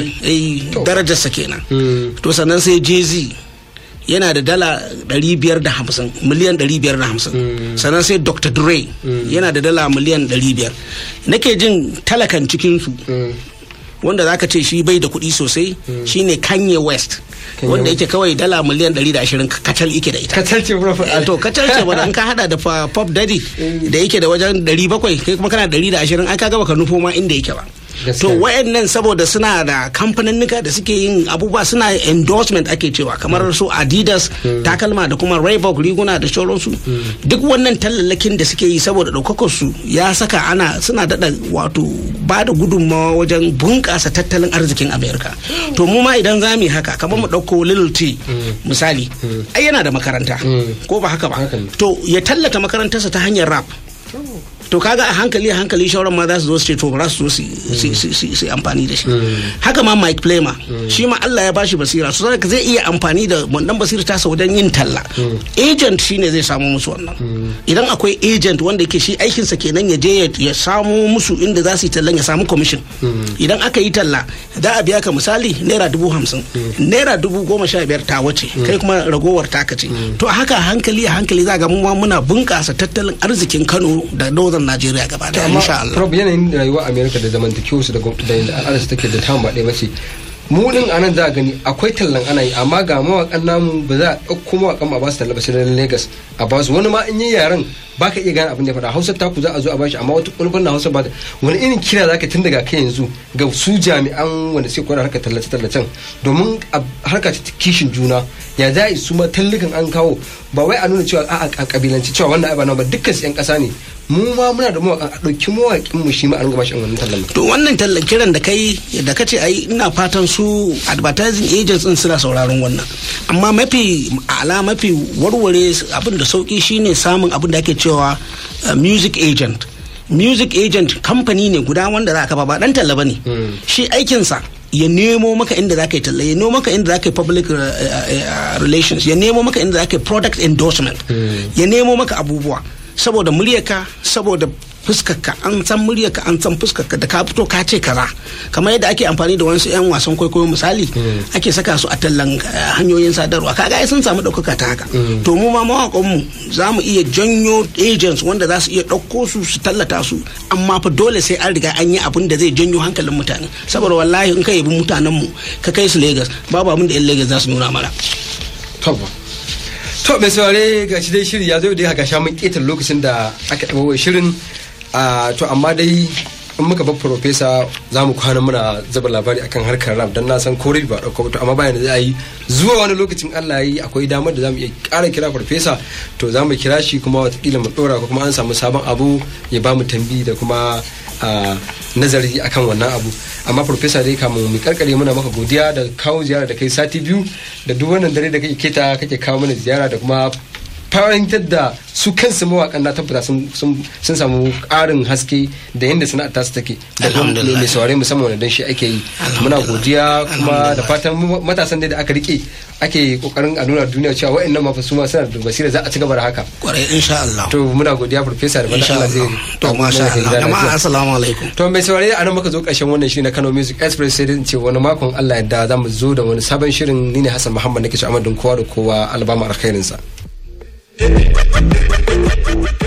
700 darajarsa kenan. To sannan sai Jay-Z yana da dala 550 miliyan 550. Sannan sai Dr. Dre yana da dala miliyan 500. Nake jin talakan cikinsu wanda zaka ce shi bai da kuɗi sosai shine Kanye West, wanda yake kawai dala miliyan 120 kacal yake da ita. Kacal ce to kacal ce ba, an ka hada da Pop Daddy da yake da wajen 700, kai kuma kana 120, an ka gaba ka nufo ma inda yake ba. To wayannan saboda suna da kamfaninnika da suke yin abubuwa, suna endorsement ake cewa kamar su Adidas takalma da kuma Reebok riguna da sauransu. Duk wannan tallallakin da suke yi saboda daukakar su ya saka suna dada wato ba da gudunmawa wajen bunƙasa tattalin arzikin America. To mu ma idan za mu yi haka, kamar mu ɗauko Lil T misali, ai yana da makaranta ko ba haka ba, to ya tallata makarantarsa ta hanyar rap. To kaga a hankali shauran ma za su zo su ce to ba su zo su amfani da shi. Haka ma Mike Plema, shi ma Allah ya bashi basira, so zai iya amfani da wannan basira tasa wajen yin talla. Agent shine zai samu musu wannan. Idan akwai agent wanda yake shi aikinsa kenan ya je ya samu musu inda za su yi tallan, ya samu commission. Idan aka yi talla za a biya ka misali naira 50,000, naira 15,000 ta wace, kai kuma ragowar taka ce. To a haka hankali za ga mu muna bunƙasa tattalin arzikin Kano da Northern Najeriya gaba da insha Allah. Prof, yanayin rayuwa America da zamantakewa su da al'adarsu take da tamu ba ɗaya bace. Mu din anan za a gani akwai tallan ana yi, amma ga mawakan namu ba za a ɗauko mawakan a basu talla ba sai da Lagos a basu. Wani ma in yi yaren ba ka iya gane abin da ya faɗa. Hausa taku za a zo a bashi, amma wata ƙulfin na Hausa ba. Wani irin kira za ka tun daga kai yanzu ga su jami'an wanda suke kwana harkar tallace-tallacen, domin a harka ta kishin juna ya za su ma tallukan an kawo, ba wai a nuna cewa a kabilanci cewa wannan ai ba nan ba, dukkan su 'yan ƙasa ne. mu ma muna da a ɗauki mawaƙin mu shi ma an gaba shi wannan tallan. To wannan tallan kiran da kai da kace ai ina fatan su advertising agents din suna sauraron wannan, amma mafi warware abin da sauki shine samun abin da ake cewa music agent kamfani ne guda wanda za ka ba dan talla bane. Shi aikinsa ya nemo maka inda za ka yi talla, ya nemo maka inda za ka yi public relations, ya nemo maka inda za ka yi product endorsement, ya nemo maka abubuwa saboda muryarka, saboda fuskarka, an san muryarka, an san fuskarka, da ka fito ka ce kaza, kamar yadda ake amfani da wasu 'yan wasan kwaikwayo misali ake saka su a tallan hanyoyin sadarwa, kaga ai sun samu ɗaukaka ta haka. To mu ma mawaƙan mu za mu iya janyo agents wanda za su iya ɗauko su tallata su, amma fa dole sai an riga an yi abin da zai janyo hankalin mutane, saboda wallahi in ka yabi mutanen mu ka kai su Lagos babu abin da 'yan Lagos za su nuna mana. To mai saurare ga shi dai shiri ya zo dai haka sha mun ƙetar lokacin da aka ɗago shirin, to amma dai in muka bar profesa za mu kwana muna zaba labari akan harkar rap don na san kore ba ɗauko ba, to amma bayan da za a yi zuwa wani lokacin Allah ya yi akwai damar da za mu iya ƙara kira profesa, to za mu kira shi kuma watakila mu ɗora ko kuma an samu sabon abu ya ba mu tambi da kuma nazari akan wannan abu. Amma profesa dai kamun mu karkare muna maka godiya da kawo ziyara da kai sati biyu da duk wannan dare da kake keta kake kawo mana ziyara da kuma fahimtar da su kansu mawakan na tabbata sun samu ƙarin haske da yadda sana'ar tasu take da mai saurare musamman wanda dan shi ake yi. Muna godiya kuma da fatan matasan da aka rike ake kokarin a nuna duniya cewa wa'annan ma su ma suna da basira, za a ci gaba da haka kwarai insha Allah. To muna godiya professor da fatan Allah zai to masha Allah jama'a assalamu alaikum. To mai saurare a nan muka zo ƙarshen wannan shiri na Kano Music Express, sai ce wani makon Allah yadda za mu zo da wani sabon shirin. Ni ne Hassan Muhammad nake ci amadin kowa da kowa, albama alkhairinsa.